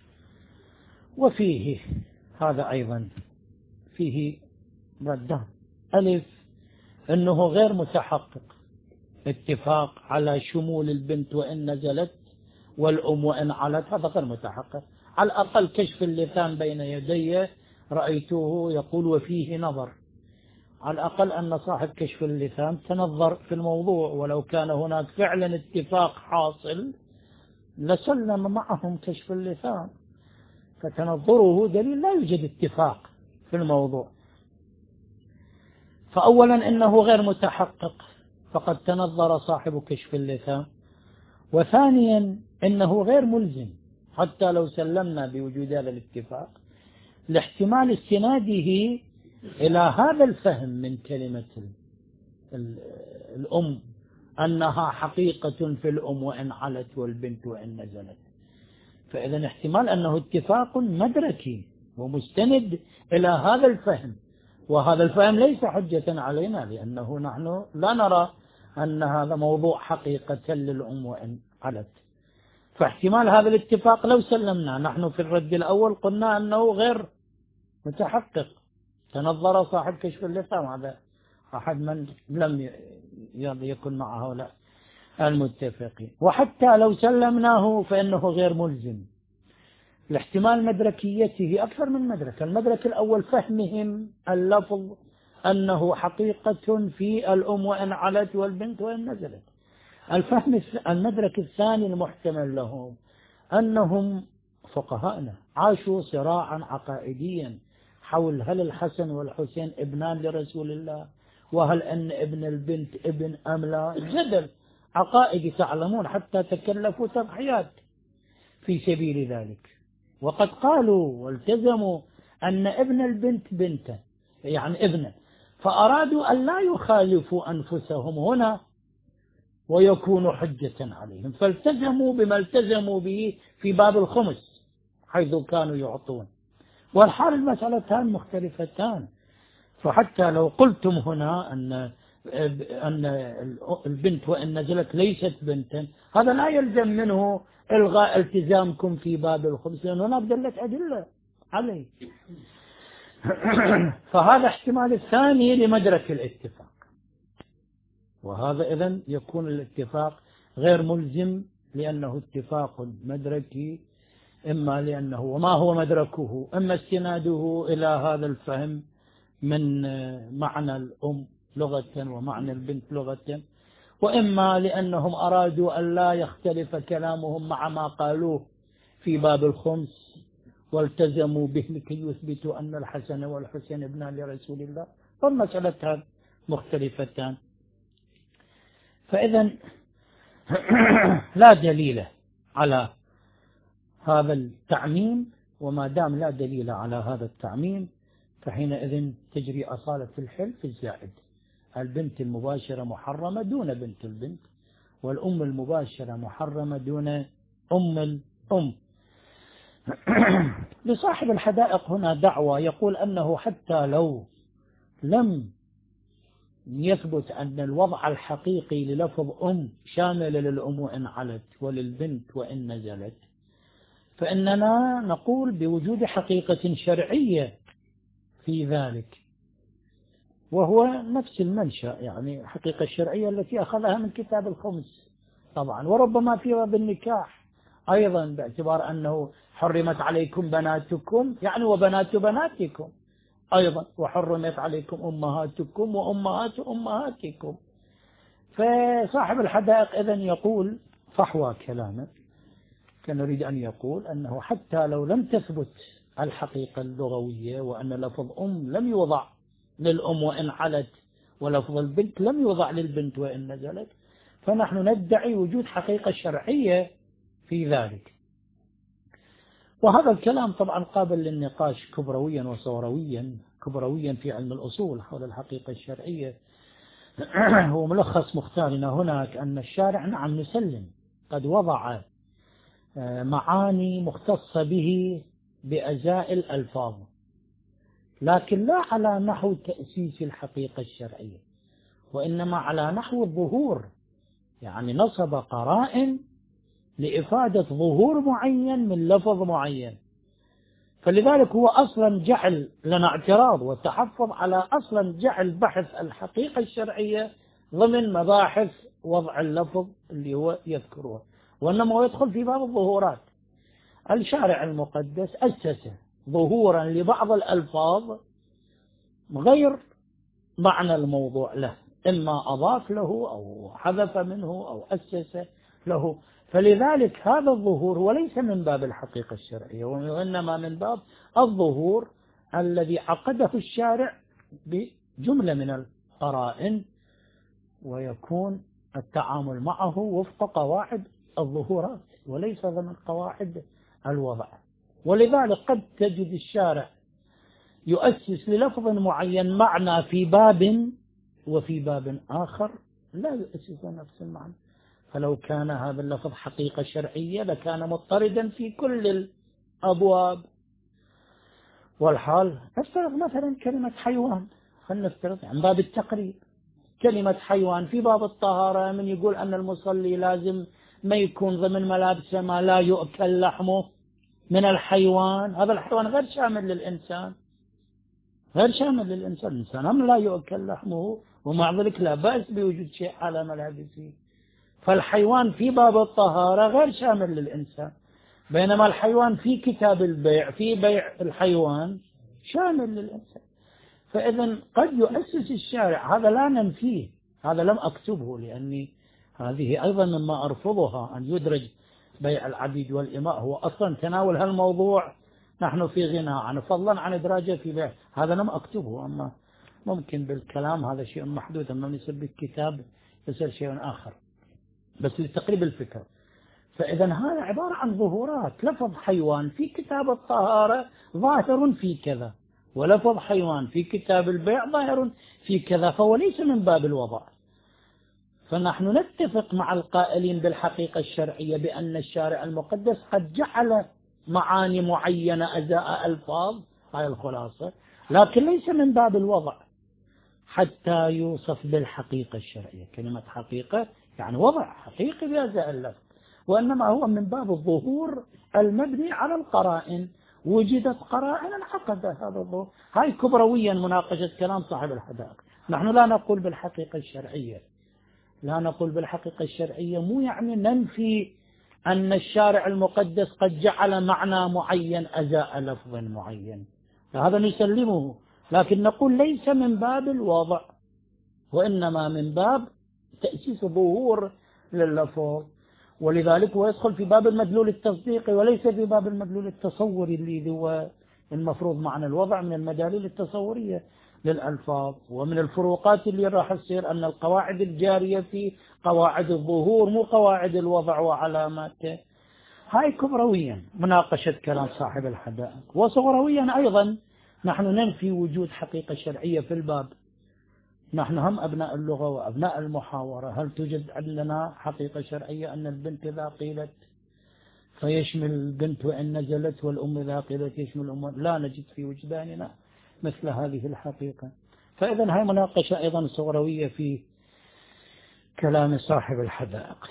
وفيه هذا أيضا فيه رده. ألف، أنه غير متحقق اتفاق على شمول البنت وإن نزلت والأم وإن علت، هذا غير متحقق. على الأقل كشف اللسان بين يدي رأيته يقول وفيه نظر، على الأقل أن صاحب كشف اللسان تنظر في الموضوع، ولو كان هناك فعلا اتفاق حاصل لسلم معهم كشف اللسان، فتنظره دليل لا يوجد اتفاق في الموضوع. فأولا إنه غير متحقق فقد تنظر صاحب كشف اللسان، وثانيا إنه غير ملزم حتى لو سلمنا بوجود هذا الاتفاق لاحتمال استناده إلى هذا الفهم من كلمة الأم أنها حقيقة في الأم وإن علت والبنت وإن نزلت. فإذا احتمال أنه اتفاق مدركي ومستند إلى هذا الفهم، وهذا الفهم ليس حجة علينا لأنه نحن لا نرى أن هذا موضوع حقيقة للأم وإن علت. فاحتمال هذا الاتفاق لو سلمنا، نحن في الرد الأول قلنا أنه غير متحقق، تنظر صاحب كشف اللسان، هذا أحد من لم يكن مع هؤلاء المتفقين. وحتى لو سلمناه فإنه غير ملزم لاحتمال مدركيته أكثر من مدرك. المدرك الأول فهمهم اللفظ أنه حقيقة في الأم وإن علت والبنت وإن نزلت. الفهم المدرك الثاني المحتمل لهم أنهم فقهاءنا عاشوا صراعا عقائديا حول هل الحسن والحسين ابنان لرسول الله، وهل أن ابن البنت ابن أم لا، جدل عقائدي تعلمون، حتى تكلفوا تضحيات في سبيل ذلك. وقد قالوا والتزموا أن ابن البنت بنتا يعني ابنه، فأرادوا أن لا يخالفوا أنفسهم هنا ويكونوا حجة عليهم، فالتزموا بما التزموا به في باب الخمس حيث كانوا يعطون. والحال المسألتان مختلفتان. فحتى لو قلتم هنا أن أن البنت وإن نزلت ليست بنتا، هذا لا يلزم منه إلغاء التزامكم في باب الخمس، لأن هناك دلت أدلة عليه. فهذا احتمال الثاني لمدرك الاتفاق، وهذا إذن يكون الاتفاق غير ملزم لأنه اتفاق مدركي، إما لأنه وما هو مدركه، إما استناده إلى هذا الفهم من معنى الأم لغة ومعنى البنت لغة، وإما لأنهم أرادوا أن لا يختلف كلامهم مع ما قالوه في باب الخمس والتزموا به لكي يثبتوا أن الحسن والحسين ابنان لرسول الله، فالمسألتان مختلفتان. فإذا لا دليل على هذا التعميم، وما دام لا دليل على هذا التعميم فحينئذ تجري أصالة الحلف الزائد. البنت المباشرة محرمة دون بنت البنت، والأم المباشرة محرمة دون أم الأم. لصاحب الحدائق هنا دعوة، يقول أنه حتى لو لم يثبت أن الوضع الحقيقي للفظ أم شامل للأم وإن علت وللبنت وإن نزلت، فإننا نقول بوجود حقيقة شرعية في ذلك، وهو نفس المنشأ، يعني حقيقة الشرعية التي أخذها من كتاب الخمس طبعا، وربما في باب النكاح أيضا، باعتبار أنه حرمت عليكم بناتكم يعني وبنات بناتكم أيضا، وحرمت عليكم أمهاتكم وأمهات أمهاتكم. فصاحب الحدائق إذن يقول فحوى كلامه، كان يريد أن يقول أنه حتى لو لم تثبت الحقيقة اللغوية وأن لفظ أم لم يوضع للأم وإن علت ولفظ البنت لم يوضع للبنت وإن نزلت، فنحن ندعي وجود حقيقة شرعية في ذلك. وهذا الكلام طبعا قابل للنقاش كبرويا وصورويا. كبرويا في علم الأصول حول الحقيقة الشرعية هو ملخص مختارنا هناك أن الشارع نعم نسلم قد وضع معاني مختصة به بأجزاء الألفاظ، لكن لا على نحو تأسيس الحقيقة الشرعية. وإنما على نحو الظهور، يعني نصب قرائن لإفادة ظهور معين من لفظ معين. فلذلك هو أصلا جعل لنا اعتراض وتحفظ على أصلا جعل بحث الحقيقة الشرعية ضمن مباحث وضع اللفظ اللي هو يذكره، وإنما هو يدخل في باب الظهورات. الشارع المقدس أسس ظهورا لبعض الألفاظ غير معنى الموضوع له، إما أضاف له أو حذف منه أو أسس له. فلذلك هذا الظهور وليس من باب الحقيقة الشرعية، وإنما من باب الظهور الذي عقده الشارع بجملة من القرائن، ويكون التعامل معه وفق قواعد الظهورات وليس ضمن قواعد الوضع. ولذلك قد تجد الشارع يؤسس للفظ معين معنى في باب، وفي باب آخر لا يؤسس نفس المعنى. فلو كان هذا اللفظ حقيقة شرعية لكان مضطردا في كل الأبواب. والحال نفترض مثلا كلمة حيوان، خلينا نفترض عن باب التقريب كلمة حيوان في باب الطهارة، من يقول أن المصلي لازم ما يكون ضمن ملابسه ما لا يؤكل لحمه من الحيوان. هذا الحيوان غير شامل للإنسان، غير شامل للإنسان. الإنسان هم لا يؤكل لحمه، ومع ذلك لا بأس بوجود شيء على ملابسه. فالحيوان في باب الطهارة غير شامل للإنسان، بينما الحيوان في كتاب البيع في بيع الحيوان شامل للإنسان. فإذا قد يؤسس الشارع، هذا لا ننفيه، هذا لم أكتبه لأني هذه أيضا مما أرفضها، أن يدرج بيع العبيد والإماء. هو أصلا تناول هالموضوع نحن في غنى عنه، فضلا عن إدراجه في بيع، هذا لم أكتبه. أما ممكن بالكلام هذا شيء محدود، أما نسب بالكتاب يصير شيء آخر، بس لتقريب الفكرة. فإذا هذا عبارة عن ظهورات. لفظ حيوان في كتاب الطهارة ظاهر في كذا، ولفظ حيوان في كتاب البيع ظاهر في كذا، فهو ليس من باب الوضع. فنحن نتفق مع القائلين بالحقيقة الشرعية بأن الشارع المقدس قد جعل معاني معينة أزاء ألفاظ، هاي الخلاصة، لكن ليس من باب الوضع حتى يوصف بالحقيقة الشرعية. كلمة حقيقة يعني وضع حقيقي بأزاء اللفظ، وإنما هو من باب الظهور المبني على القرائن. وجدت قرائن انعقد هذا الظهور. هاي كبرويا مناقشة كلام صاحب الحدائق. نحن لا نقول بالحقيقة الشرعية، لا نقول بالحقيقة الشرعية مو يعني ننفي أن الشارع المقدس قد جعل معنى معين أزاء لفظ معين، هذا نسلمه، لكن نقول ليس من باب الوضع، وإنما من باب تأسيس ظهور لللفظ. ولذلك هو يدخل في باب المدلول التصديقي وليس في باب المدلول التصوري اللي هو المفروض معنى الوضع من المداليل التصورية للألفاظ. ومن الفروقات اللي راح تصير أن القواعد الجارية في قواعد الظهور مو قواعد الوضع وعلاماته. هاي كبرويا مناقشة كلام صاحب الحدائق. وصغرويا أيضا نحن ننفي وجود حقيقة شرعية في الباب. نحن هم أبناء اللغة وأبناء المحاورة. هل توجد عندنا حقيقة شرعية أن البنت إذا قيلت فيشمل البنت وإن نزلت، والأم إذا قيلت يشمل الأم؟ لا نجد في وجداننا مثل هذه الحقيقة. فإذا هاي مناقشة أيضا صغروية في كلام صاحب الحدائق.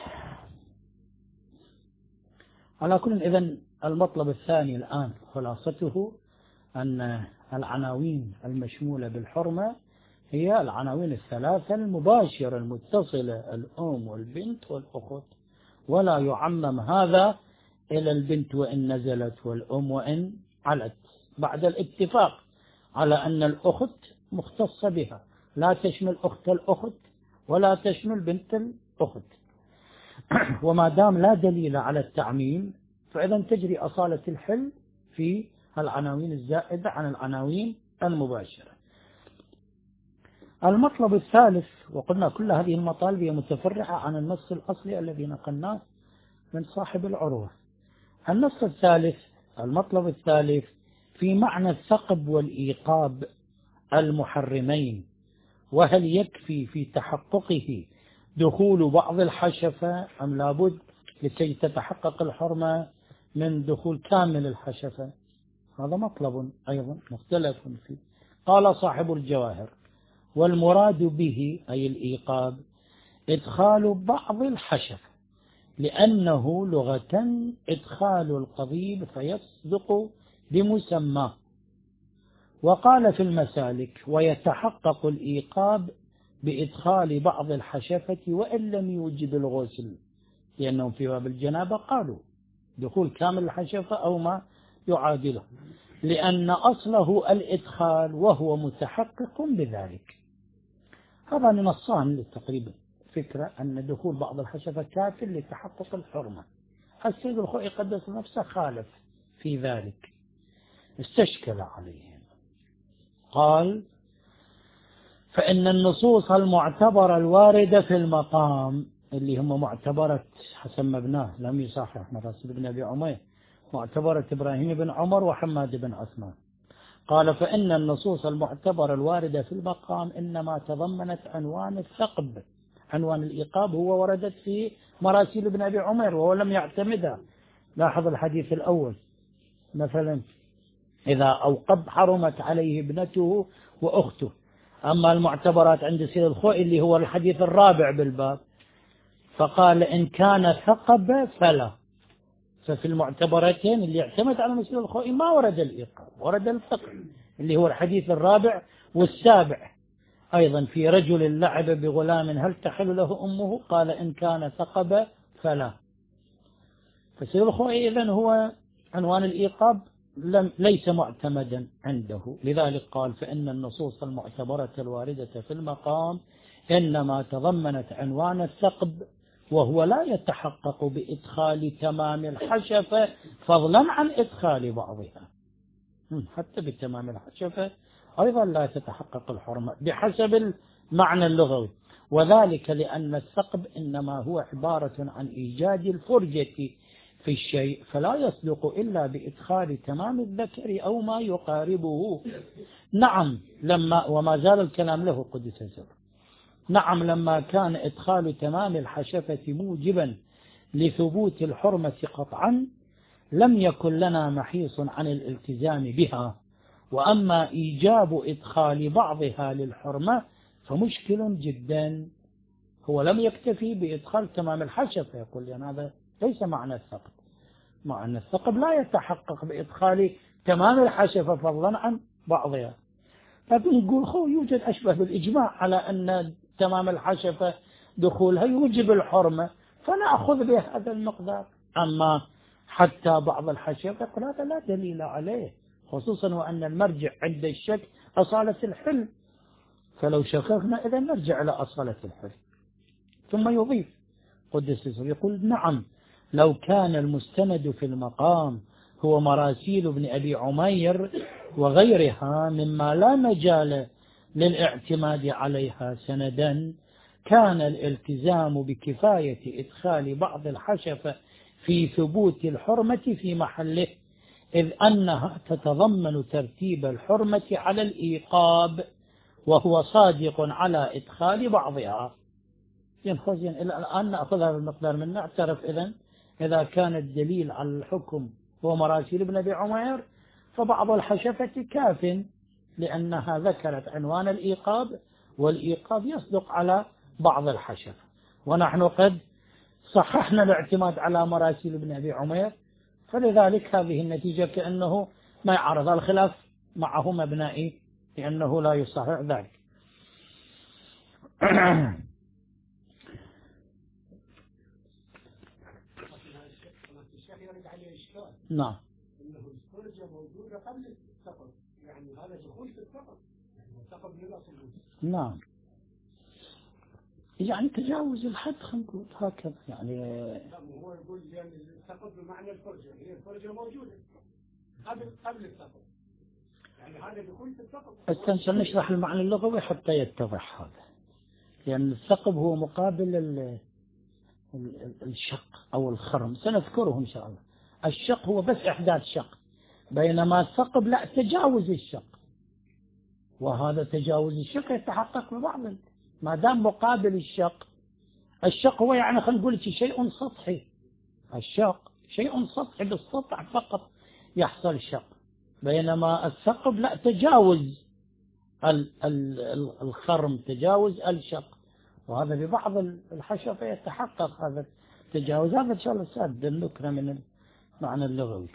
على كل إذن المطلب الثاني الآن خلاصته أن العناوين المشمولة بالحرمة هي العناوين الثلاثة المباشرة المتصلة، الأم والبنت والأخت، ولا يعمم هذا إلى البنت وإن نزلت والأم وإن علت، بعد الاتفاق على أن الأخت مختصة بها، لا تشمل أخت الأخت ولا تشمل بنت الأخت. وما دام لا دليل على التعميم فإذا تجري أصالة الحل في العناوين الزائدة عن العناوين المباشرة. المطلب الثالث، وقلنا كل هذه المطالب هي متفرعة عن النص الأصلي الذي نقلناه من صاحب العروة. النص الثالث، المطلب الثالث في معنى الثقب والإيقاب المحرمين، وهل يكفي في تحققه دخول بعض الحشفة أم لابد لكي تتحقق الحرمة من دخول كامل الحشفة؟ هذا مطلب أيضا مختلف فيه. قال صاحب الجواهر والمراد به أي الإيقاب إدخال بعض الحشفة، لأنه لغة إدخال القضيب فيصدق بمسماه. وقال في المسالك: ويتحقق الإيقاب بإدخال بعض الحشفة وإن لم يوجب الغسل، لأنهم في باب الجنابة قالوا دخول كامل الحشفة أو ما يعادله، لأن أصله الإدخال وهو متحقق بذلك. هذا من الصان تقريبا فكرة أن دخول بعض الحشفة كافٍ لتحقق الحرمة. السيد الخوئي قدس نفسه خالف في ذلك، استشكل عليهم، قال: فإن النصوص المعتبرة الواردة في المقام، اللي هم معتبرة حسن مبناه لم يصحح مراسيل بن أبي عمير، معتبرة إبراهيم بن عمر وحماد بن عثمان، قال: فإن النصوص المعتبرة الواردة في المقام إنما تضمنت عنوان الثقب، عنوان الإيقاب هو وردت في مراسيل بن أبي عمير وهو لم يعتمدها. لاحظ الحديث الأول مثلا: إذا أوقب حرمت عليه ابنته وأخته. أما المعتبرات عند سيد الخوئي اللي هو الحديث الرابع بالباب، فقال: إن كان ثقب فلا. ففي المعتبرتين اللي يعتمد على مسيد الخوئي ما ورد الإيقاب، ورد الثقب اللي هو الحديث الرابع والسابع. أيضا في رجل لعب بغلام هل تحل له أمه، قال: إن كان ثقب فلا. فسيد الخوئي إذن هو عنوان الإيقاب لم ليس معتمدا عنده، لذلك قال: فإن النصوص المعتبرة الواردة في المقام إنما تضمنت عنوان الثقب، وهو لا يتحقق بإدخال تمام الحشفة فضلا عن إدخال بعضها. حتى بتمام الحشفة أيضا لا تتحقق الحرمة بحسب المعنى اللغوي، وذلك لأن الثقب إنما هو عبارة عن إيجاد الفرجة في الشيء، فلا يصدق إلا بإدخال تمام الذكر أو ما يقاربه. نعم، لما وما زال الكلام له قدس سره. نعم، لما كان إدخال تمام الحشفة موجبا لثبوت الحرمة قطعا لم يكن لنا محيص عن الالتزام بها، وأما إيجاب إدخال بعضها للحرمة فمشكل جدا. هو لم يكتفي بإدخال تمام الحشفة، يقول لأن هذا ليس معنى الثقب. معنى الثقب لا يتحقق بإدخال تمام الحشفة فضلا عن بعضها. لكن نقول خو يوجد أشبه بالإجماع على أن تمام الحشفة دخولها يوجب الحرمة، فنأخذ بهذا المقدار. أما حتى بعض الحشفة هذا لا دليل عليه، خصوصا وأن المرجع عند الشك أصالة الحل، فلو شككنا إذا نرجع إلى أصالة الحل. ثم يضيف قدس سره يقول: نعم، لو كان المستند في المقام هو مراسيل ابن أبي عمير وغيرها مما لا مجال للاعتماد عليها سندا، كان الالتزام بكفاية إدخال بعض الحشفة في ثبوت الحرمة في محله، إذ أنها تتضمن ترتيب الحرمة على الإيقاب، وهو صادق على إدخال بعضها. ينخزن إلى الآن نأخذ هذا المقدار من نعترف إذن إذا كان الدليل على الحكم هو مراسيل ابن أبي عمير فبعض الحشفة كاف، لأنها ذكرت عنوان الإيقاب، والإيقاب يصدق على بعض الحشفة، ونحن قد صححنا الاعتماد على مراسيل ابن أبي عمير، فلذلك هذه النتيجة كأنه ما يعرض الخلاف معه مبنائي، لأنه لا يصحح ذلك. نعم. انه الفرجة موجودة قبل الثقب، يعني هذا دخول في الثقب، الثقب من الاصل. نعم، يعني تجاوز الحد خلينا نقول هكذا يعني. لا، هو يقول يعني الثقب بمعنى الفرجة، هي الفرجة موجودة قبل قبل الثقب، يعني هذا دخول في الثقب. استنشر نشرح المعنى اللغوي حتى يتضح هذا، لأن الثقب هو مقابل الشق أو الخرم، سنذكره إن شاء الله. الشق هو بس إحداث شق، بينما الثقب لا، تجاوز الشق، وهذا تجاوز الشق يتحقق ببعض ما دام مقابل الشق. الشق هو يعني خلينا نقول شيء سطحي، الشق شيء سطحي بالسطح فقط يحصل شق، بينما الثقب لا، تجاوز الخرم تجاوز الشق، وهذا ببعض الحشفة يتحقق هذا التجاوز. هذا إن شاء الله ساد النكرة من المعنى اللغوي.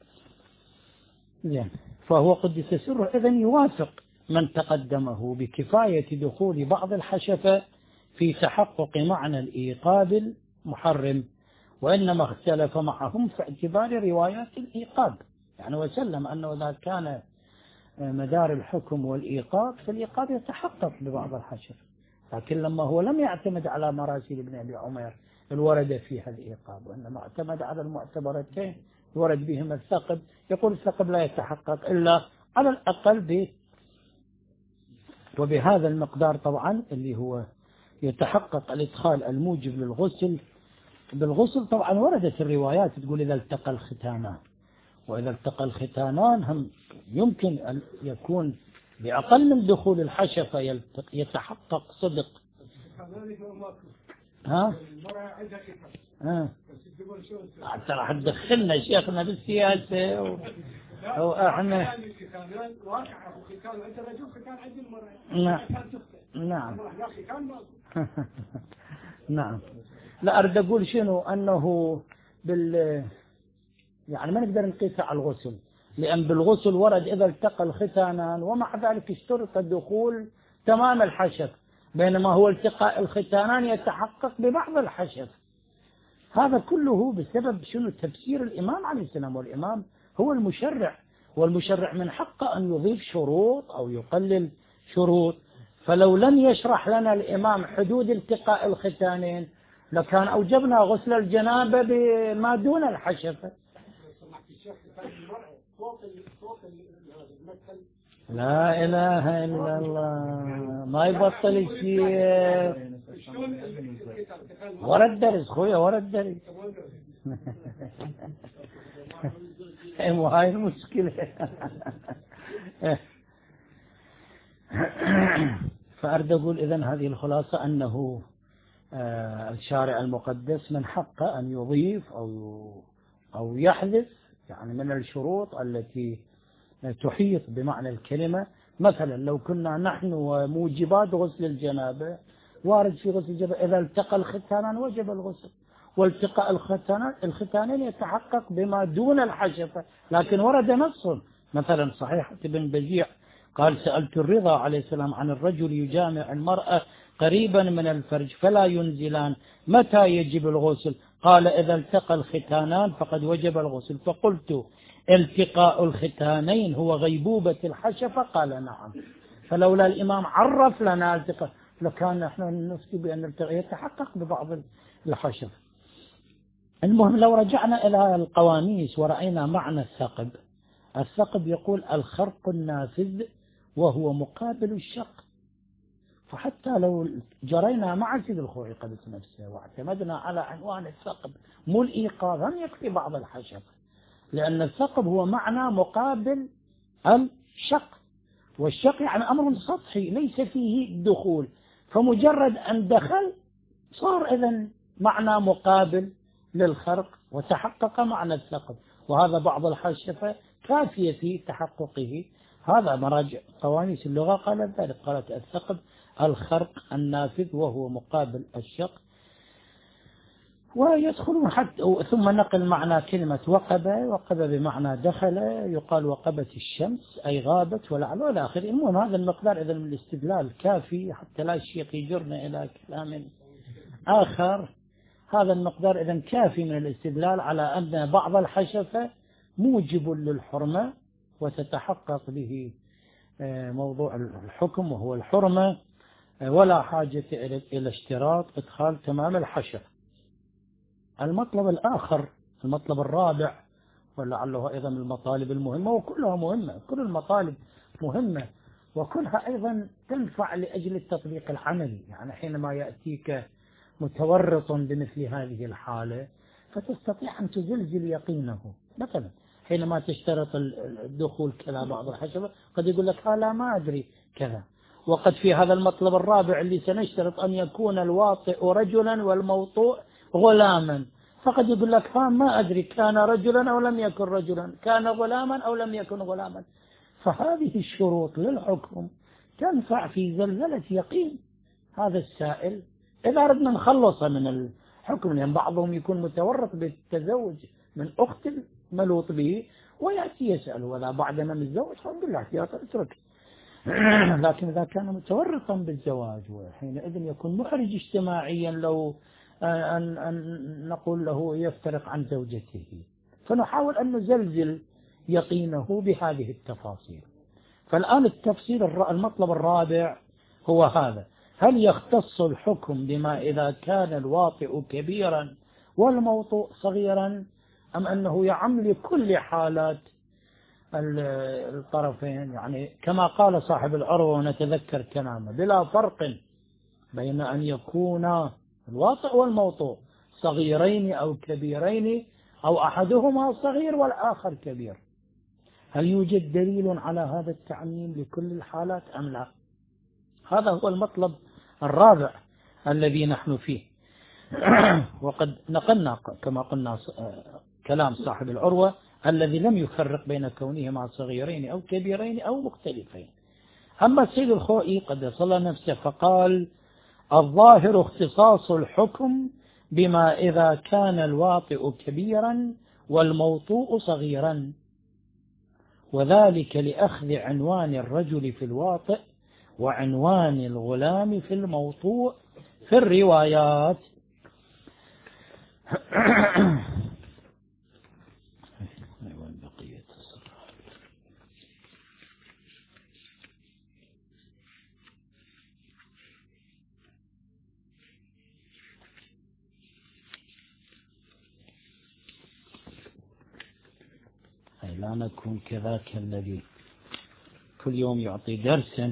زين، فهو قدس سره إذن يوافق من تقدمه بكفاية دخول بعض الحشفة في تحقق معنى الإيقاد المحرم، وإنما اختلف معهم في اعتبار روايات الإيقاد. يعني وسلم أنه إذا كان مدار الحكم والإيقاد فالإيقاد يتحقق ببعض الحشفة، لكن لما هو لم يعتمد على مراسيل ابن أبي عمير الورد فيها الإيقاد، وإنما اعتمد على المعتبرتين ورد بهما الثقب، يقول الثقب لا يتحقق إلا على الأقل ب وبهذا المقدار طبعا اللي هو يتحقق الإدخال الموجب للغسل. بالغسل طبعا وردت الروايات تقول إذا التقى الختانان، وإذا التقى الختانان هم يمكن أن يكون بأقل من دخول الحشفة يتحقق صدق. ها؟ ها؟ ترى حتدخلنا شيخنا بالسياسة و... أو احنا نعم نعم نعم. لا أريد أقول شنو أنه بال يعني ما نقدر نقيسها على الغسل، لأن بالغسل ورد إذا التقى الختانان، ومع ذلك اشترط الدخول تمام الحشف، بينما هو التقاء الختانان يتحقق ببعض الحشف. هذا كله بسبب شنو؟ تفسير الإمام عليه السلام، والإمام هو المشرع، والمشرع من حقه أن يضيف شروط أو يقلل شروط. فلو لم يشرح لنا الإمام حدود التقاء الختانين لكان أوجبنا غسل الجنابة بما دون الحشفة. لا إله إلا الله، ما يبطل الشيء. ورا الدرس خويا، ورا الدرس. هاي المشكلة. فأريد أقول إذن هذه الخلاصة أنه الشارع المقدس من حقه أن يضيف أو أو يحذف يعني من الشروط التي تحيط بمعنى الكلمة. مثلا لو كنا نحن وموجبات غسل الجنابة وارد في غسل الجنابة إذا التقى الختانان وجب الغسل، والتقاء الختانان الختانين يتحقق بما دون الحشفة. لكن ورد نص مثلا صحيح ابن بزيع قال سألت الرضا عليه السلام عن الرجل يجامع المرأة قريبا من الفرج فلا ينزلان متى يجب الغسل؟ قال إذا التقى الختانان فقد وجب الغسل. فقلت التقاء الختانين هو غيبوبة الحشفة؟ قال نعم. فلولا الإمام عرف لنا التقاء لكان نحن نفتي بأن التقاء يتحقق ببعض الحشفة. المهم لو رجعنا إلى القواميس ورأينا معنى الثقب، الثقب يقول الخرق النافذ وهو مقابل الشق. فحتى لو جرينا مع سيد الخوئي قدس نفسه واعتمدنا على عنوان الثقب مو الإيقاظ هم يكفي بعض الحشفة، لأن الثقب هو معنى مقابل الشق، والشق يعني أمر سطحي ليس فيه دخول، فمجرد أن دخل صار إذن معنى مقابل للخرق وتحقق معنى الثقب. وهذا بعض الحشفة كافية في تحققه. هذا مراجع قواميس اللغة قالت ذلك، قالت الثقب الخرق النافذ وهو مقابل الشق. ويدخلون حتى ثم نقل معنى كلمة وقب، وقب بمعنى دخل، يقال وقبت الشمس أي غابت ولعل إلى آخره. المهم هذا المقدار إذا من الاستدلال كافي حتى لا الشيخ يجرنا إلى كلام آخر. هذا المقدار إذا كافي من الاستدلال على أن بعض الحشفة موجب للحرمة وتتحقق به موضوع الحكم وهو الحرمة، ولا حاجة إلى اشتراط إدخال تمام الحشف. المطلب الآخر المطلب الرابع ولعله أيضا من المطالب المهمة، وكلها مهمة، كل المطالب مهمة وكلها أيضا تنفع لأجل التطبيق العملي. يعني حينما يأتيك متورط بمثل هذه الحالة فتستطيع أن تزلزل يقينه. مثلا حينما تشترط الدخول كذا بعض الحشفة قد يقول لك لا ما أدري كذا، وقد في هذا المطلب الرابع اللي سنشترط أن يكون الواطئ رجلا والموطوء غلاما، فقد يقول لك ما أدري كان رجلا أو لم يكن رجلا، كان غلاما أو لم يكن غلاما. فهذه الشروط للحكم تنفع في زلزلة يقين هذا السائل إذا أردنا نخلصه من الحكم، لأن بعضهم يكون متورط بالتزوج من أخت ملوط به ويأتي يسأل ولا بعدما نتزوج فنقول له احتياطا اترك. لكن إذا كان متورطا بالزواج وحينئذ يكون محرج اجتماعيا لو أن, أن نقول له يفترق عن زوجته، فنحاول أن نزلزل يقينه بهذه التفاصيل. فالآن التفسير المطلب الرابع هو هذا: هل يختص الحكم بما إذا كان الواطئ كبيرا والموطوء صغيرا، أم أنه يعم لكل حالات الطرفين؟ يعني كما قال صاحب العروة ونتذكر كلامه: بلا فرق بين أن يكون الواطئ والموطوء صغيرين أو كبيرين أو أحدهما صغير والآخر كبير. هل يوجد دليل على هذا التعميم لكل الحالات أم لا؟ هذا هو المطلب الرابع الذي نحن فيه. وقد نقلنا كما قلنا كلام صاحب العروة الذي لم يفرق بين كونهما صغيرين أو كبيرين أو مختلفين. أما السيد الخوئي قد صلى نفسه فقال: الظاهر اختصاص الحكم بما إذا كان الواطئ كبيرا والموطوء صغيرا، وذلك لأخذ عنوان الرجل في الواطئ وعنوان الغلام في الموطوء في الروايات. لا نكون كذاك الذي كل يوم يعطي درسا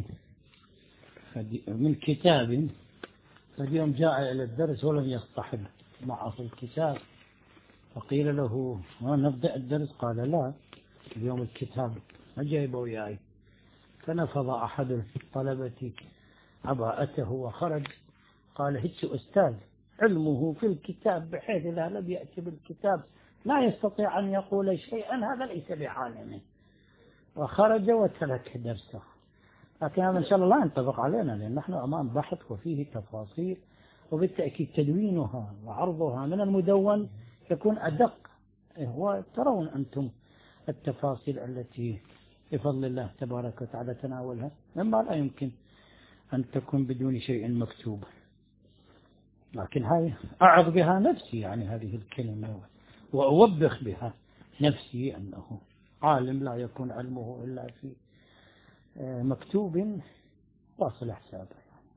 من كتاب، فاليوم جاء إلى الدرس ولم يصطحب معه الكتاب، فقيل له: ما نبدأ الدرس؟ قال: لا، اليوم الكتاب ما جايبه وياي. فنفض أحد الطلبة عباءته وخرج. قال: هيك أستاذ علمه في الكتاب بحيث إذا لم يأتي بالكتاب لا يستطيع أن يقول شيئا، هذا ليس بعالم. وخرج وترك درسه. لكن هذا إن شاء الله لا ينطبق علينا، لأن نحن أمام بحث وفيه تفاصيل، وبالتأكيد تدوينها وعرضها من المدون يكون أدق. وترون أنتم التفاصيل التي بفضل الله تبارك وتعالى تناولها مما لا يمكن أن تكون بدون شيء مكتوب. لكن هاي أعظ بها نفسي، يعني هذه الكلمة، وأوبخ بها نفسي أنه عالم لا يكون علمه إلا في مكتوب واصل حسابه.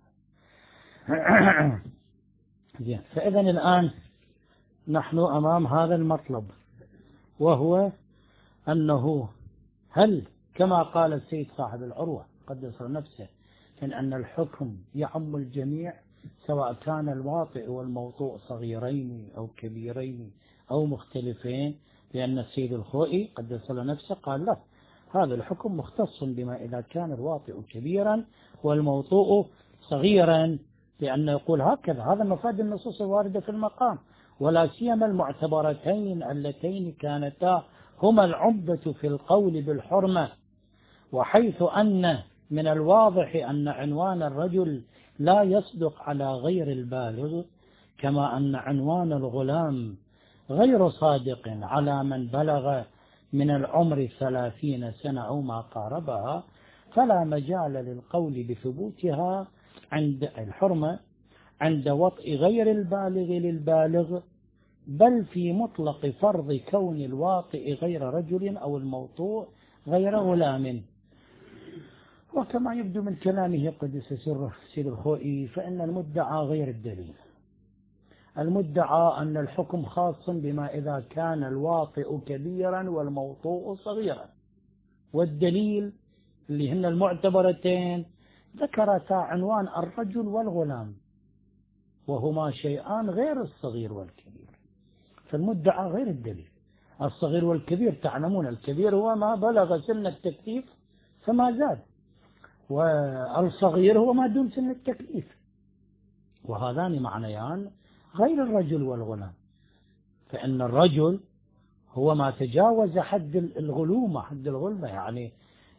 زين. فإذا الآن نحن أمام هذا المطلب، وهو أنه هل كما قال السيد صاحب العروة قدس نفسه من أن الحكم يعم الجميع سواء كان الواطئ والموطوء صغيرين أو كبيرين أو مختلفين، لأن السيد الخوئي قدس نفسه قال: لا، هذا الحكم مختص بما إذا كان الواطئ كبيرا والموطوء صغيرا، لأنه يقول هكذا. هذا مفاد النصوص الواردة في المقام، ولا سيما المعتبرتين اللتين كانتا هما العمدة في القول بالحرمة. وحيث أن من الواضح أن عنوان الرجل لا يصدق على غير البالغ، كما أن عنوان الغلام غير صادق على من بلغ من العمر ثلاثين سنة أو ما قاربها، فلا مجال للقول بثبوتها عند الحرمة عند وطئ غير البالغ للبالغ، بل في مطلق فرض كون الواطئ غير رجل أو الموطوء غير غلام. وكما يبدو من كلامه قدس سره سيد الخوئي، فإن المدعى غير الدليل. المدعى أن الحكم خاص بما إذا كان الواطئ كبيرا والموطوء صغيرا، والدليل اللي هن المعتبرتين ذكرتا عنوان الرجل والغلام، وهما شيئان غير الصغير والكبير. فالمدعى غير الدليل. الصغير والكبير تعلمون الكبير هو ما بلغ سن التكليف فما زاد، والصغير هو ما دون سن التكليف، وهذان معنيان غير الرجل والغلام. فإن الرجل هو ما تجاوز حد الغلومة، حد الغلمة، يعني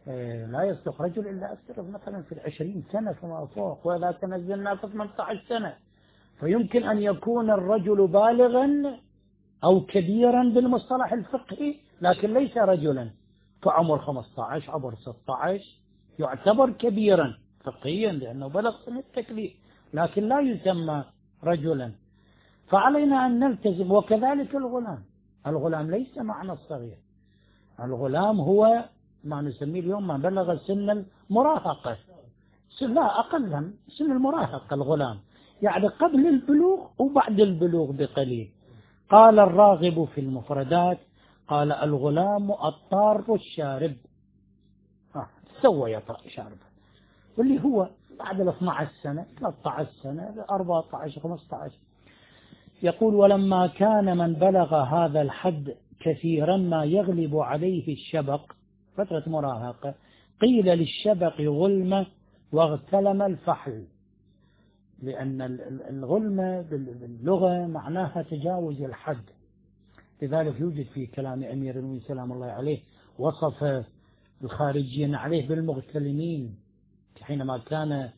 لا يصدق رجل إلا أكثر مثلا في العشرين سنة فما فوق، وإذا تنزلنا في ثمانية عشر سنة، فيمكن أن يكون الرجل بالغا أو كبيرا بالمصطلح الفقهي لكن ليس رجلا، فعمر خمسة عشر عمر ستة عشر يعتبر كبيرا فقهيا لأنه بلغ سن التكليف لكن لا يسمى رجلا. فعلينا أن نلتزم. وكذلك الغلام، الغلام ليس معنى الصغير، الغلام هو ما نسميه اليوم ما بلغ سن المراهقة، سن لا أقل من سن المراهقة الغلام، يعني قبل البلوغ وبعد البلوغ بقليل. قال الراغب في المفردات قال الغلام الطار الشارب، آه سوى يطأ شاربه، واللي هو بعد اثنتي عشرة سنة ثلاثة عشر سنة أربعة عشر خمسة عشر. يقول ولما كان من بلغ هذا الحد كثيرا ما يغلب عليه الشبق، فترة مراهقة، قيل للشبق غلمة واغتلم الفحل، لأن الغلمة باللغة معناها تجاوز الحد. لذلك يوجد في كلام أمير المؤمنين سلام الله عليه وصف الخارجيين عليه بالمغتلمين، حينما كان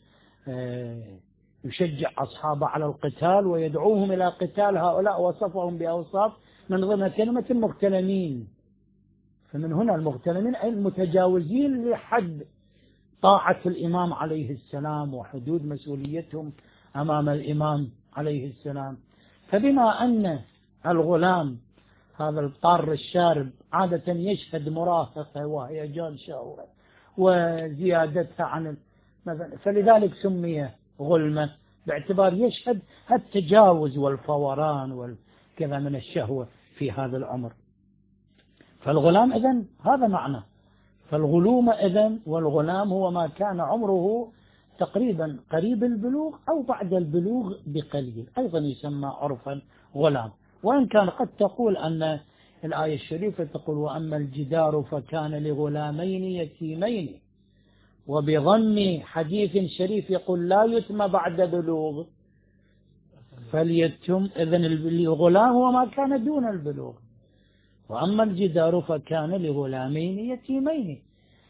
يشجع أصحابه على القتال ويدعوهم إلى قتال هؤلاء وصفهم بأوصاف من ضمن كلمة المغتلمين. فمن هنا المغتلمين أي المتجاوزين لحد طاعة الإمام عليه السلام وحدود مسؤوليتهم أمام الإمام عليه السلام. فبما أن الغلام هذا الطار الشارب عادة يشهد مراهقة وهيجان شهوة وزيادتها عن مثلا، فلذلك سمي غلمة باعتبار يشهد التجاوز والفوران والكذا من الشهوة في هذا العمر. فالغلام إذن هذا معنى، فالغلوم إذن والغلام هو ما كان عمره تقريبا قريب البلوغ أو بعد البلوغ بقليل، أيضا يسمى عرفا غلام. وإن كان قد تقول أن الآية الشريفة تقول وأما الجدار فكان لغلامين يتيمين، وبضم حديث شريف يقول لا يتم بعد بلوغ فليتم، إذن الغلام هو ما كان دون البلوغ. وأما الجدار فكان لغلامين يتيمين،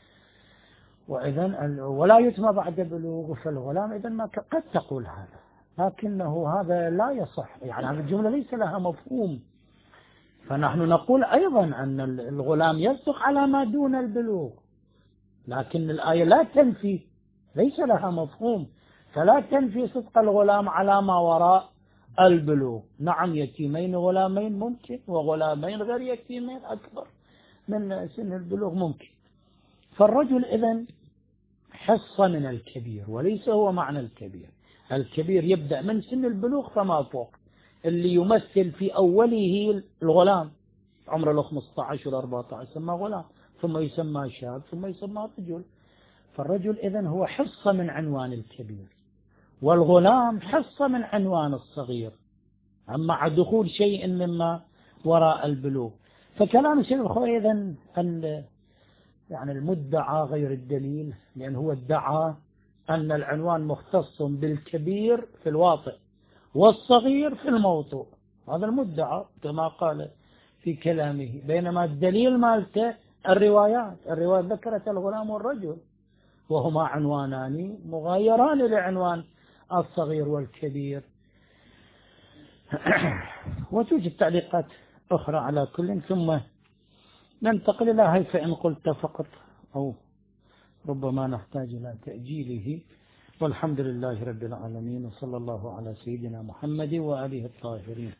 وإذن ولا يتم بعد بلوغ فالغلام إذن ما قد تقول هذا، لكنه هذا لا يصح، يعني هذه الجملة ليس لها مفهوم. فنحن نقول أيضا أن الغلام يصدق على ما دون البلوغ، لكن الآية لا تنفي، ليس لها مفهوم، فلا تنفي صدق الغلام على ما وراء البلوغ. نعم يتيمين غلامين ممكن، وغلامين غير يتيمين أكبر من سن البلوغ ممكن. فالرجل إذن حصة من الكبير وليس هو معنى الكبير. الكبير يبدأ من سن البلوغ فما فوق، اللي يمثل في أوله الغلام عمر ال خمسة عشر أربعة عشر يسمى غلام، ثم يسمى شاب، ثم يسمى رجل. فالرجل إذن هو حصة من عنوان الكبير، والغلام حصة من عنوان الصغير، أما مع دخول شيء مما وراء البلوغ. فكلام الشيخ الخوي إذن يعني المدعى غير الدليل، لأن هو ادعى أن العنوان مختص بالكبير في الواطئ والصغير في الموضوع، هذا المدعى كما قال في كلامه، بينما الدليل مالته الروايات، الروايات ذكرت الغلام والرجل وهما عنوانان مغايران لعنوان الصغير والكبير. وتوجد تعليقات أخرى على كل، ثم ننتقل إلى هاي فإن قلت فقط، أو ربما نحتاج إلى تأجيله. والحمد لله رب العالمين، وصلى الله على سيدنا محمد وآله الطاهرين.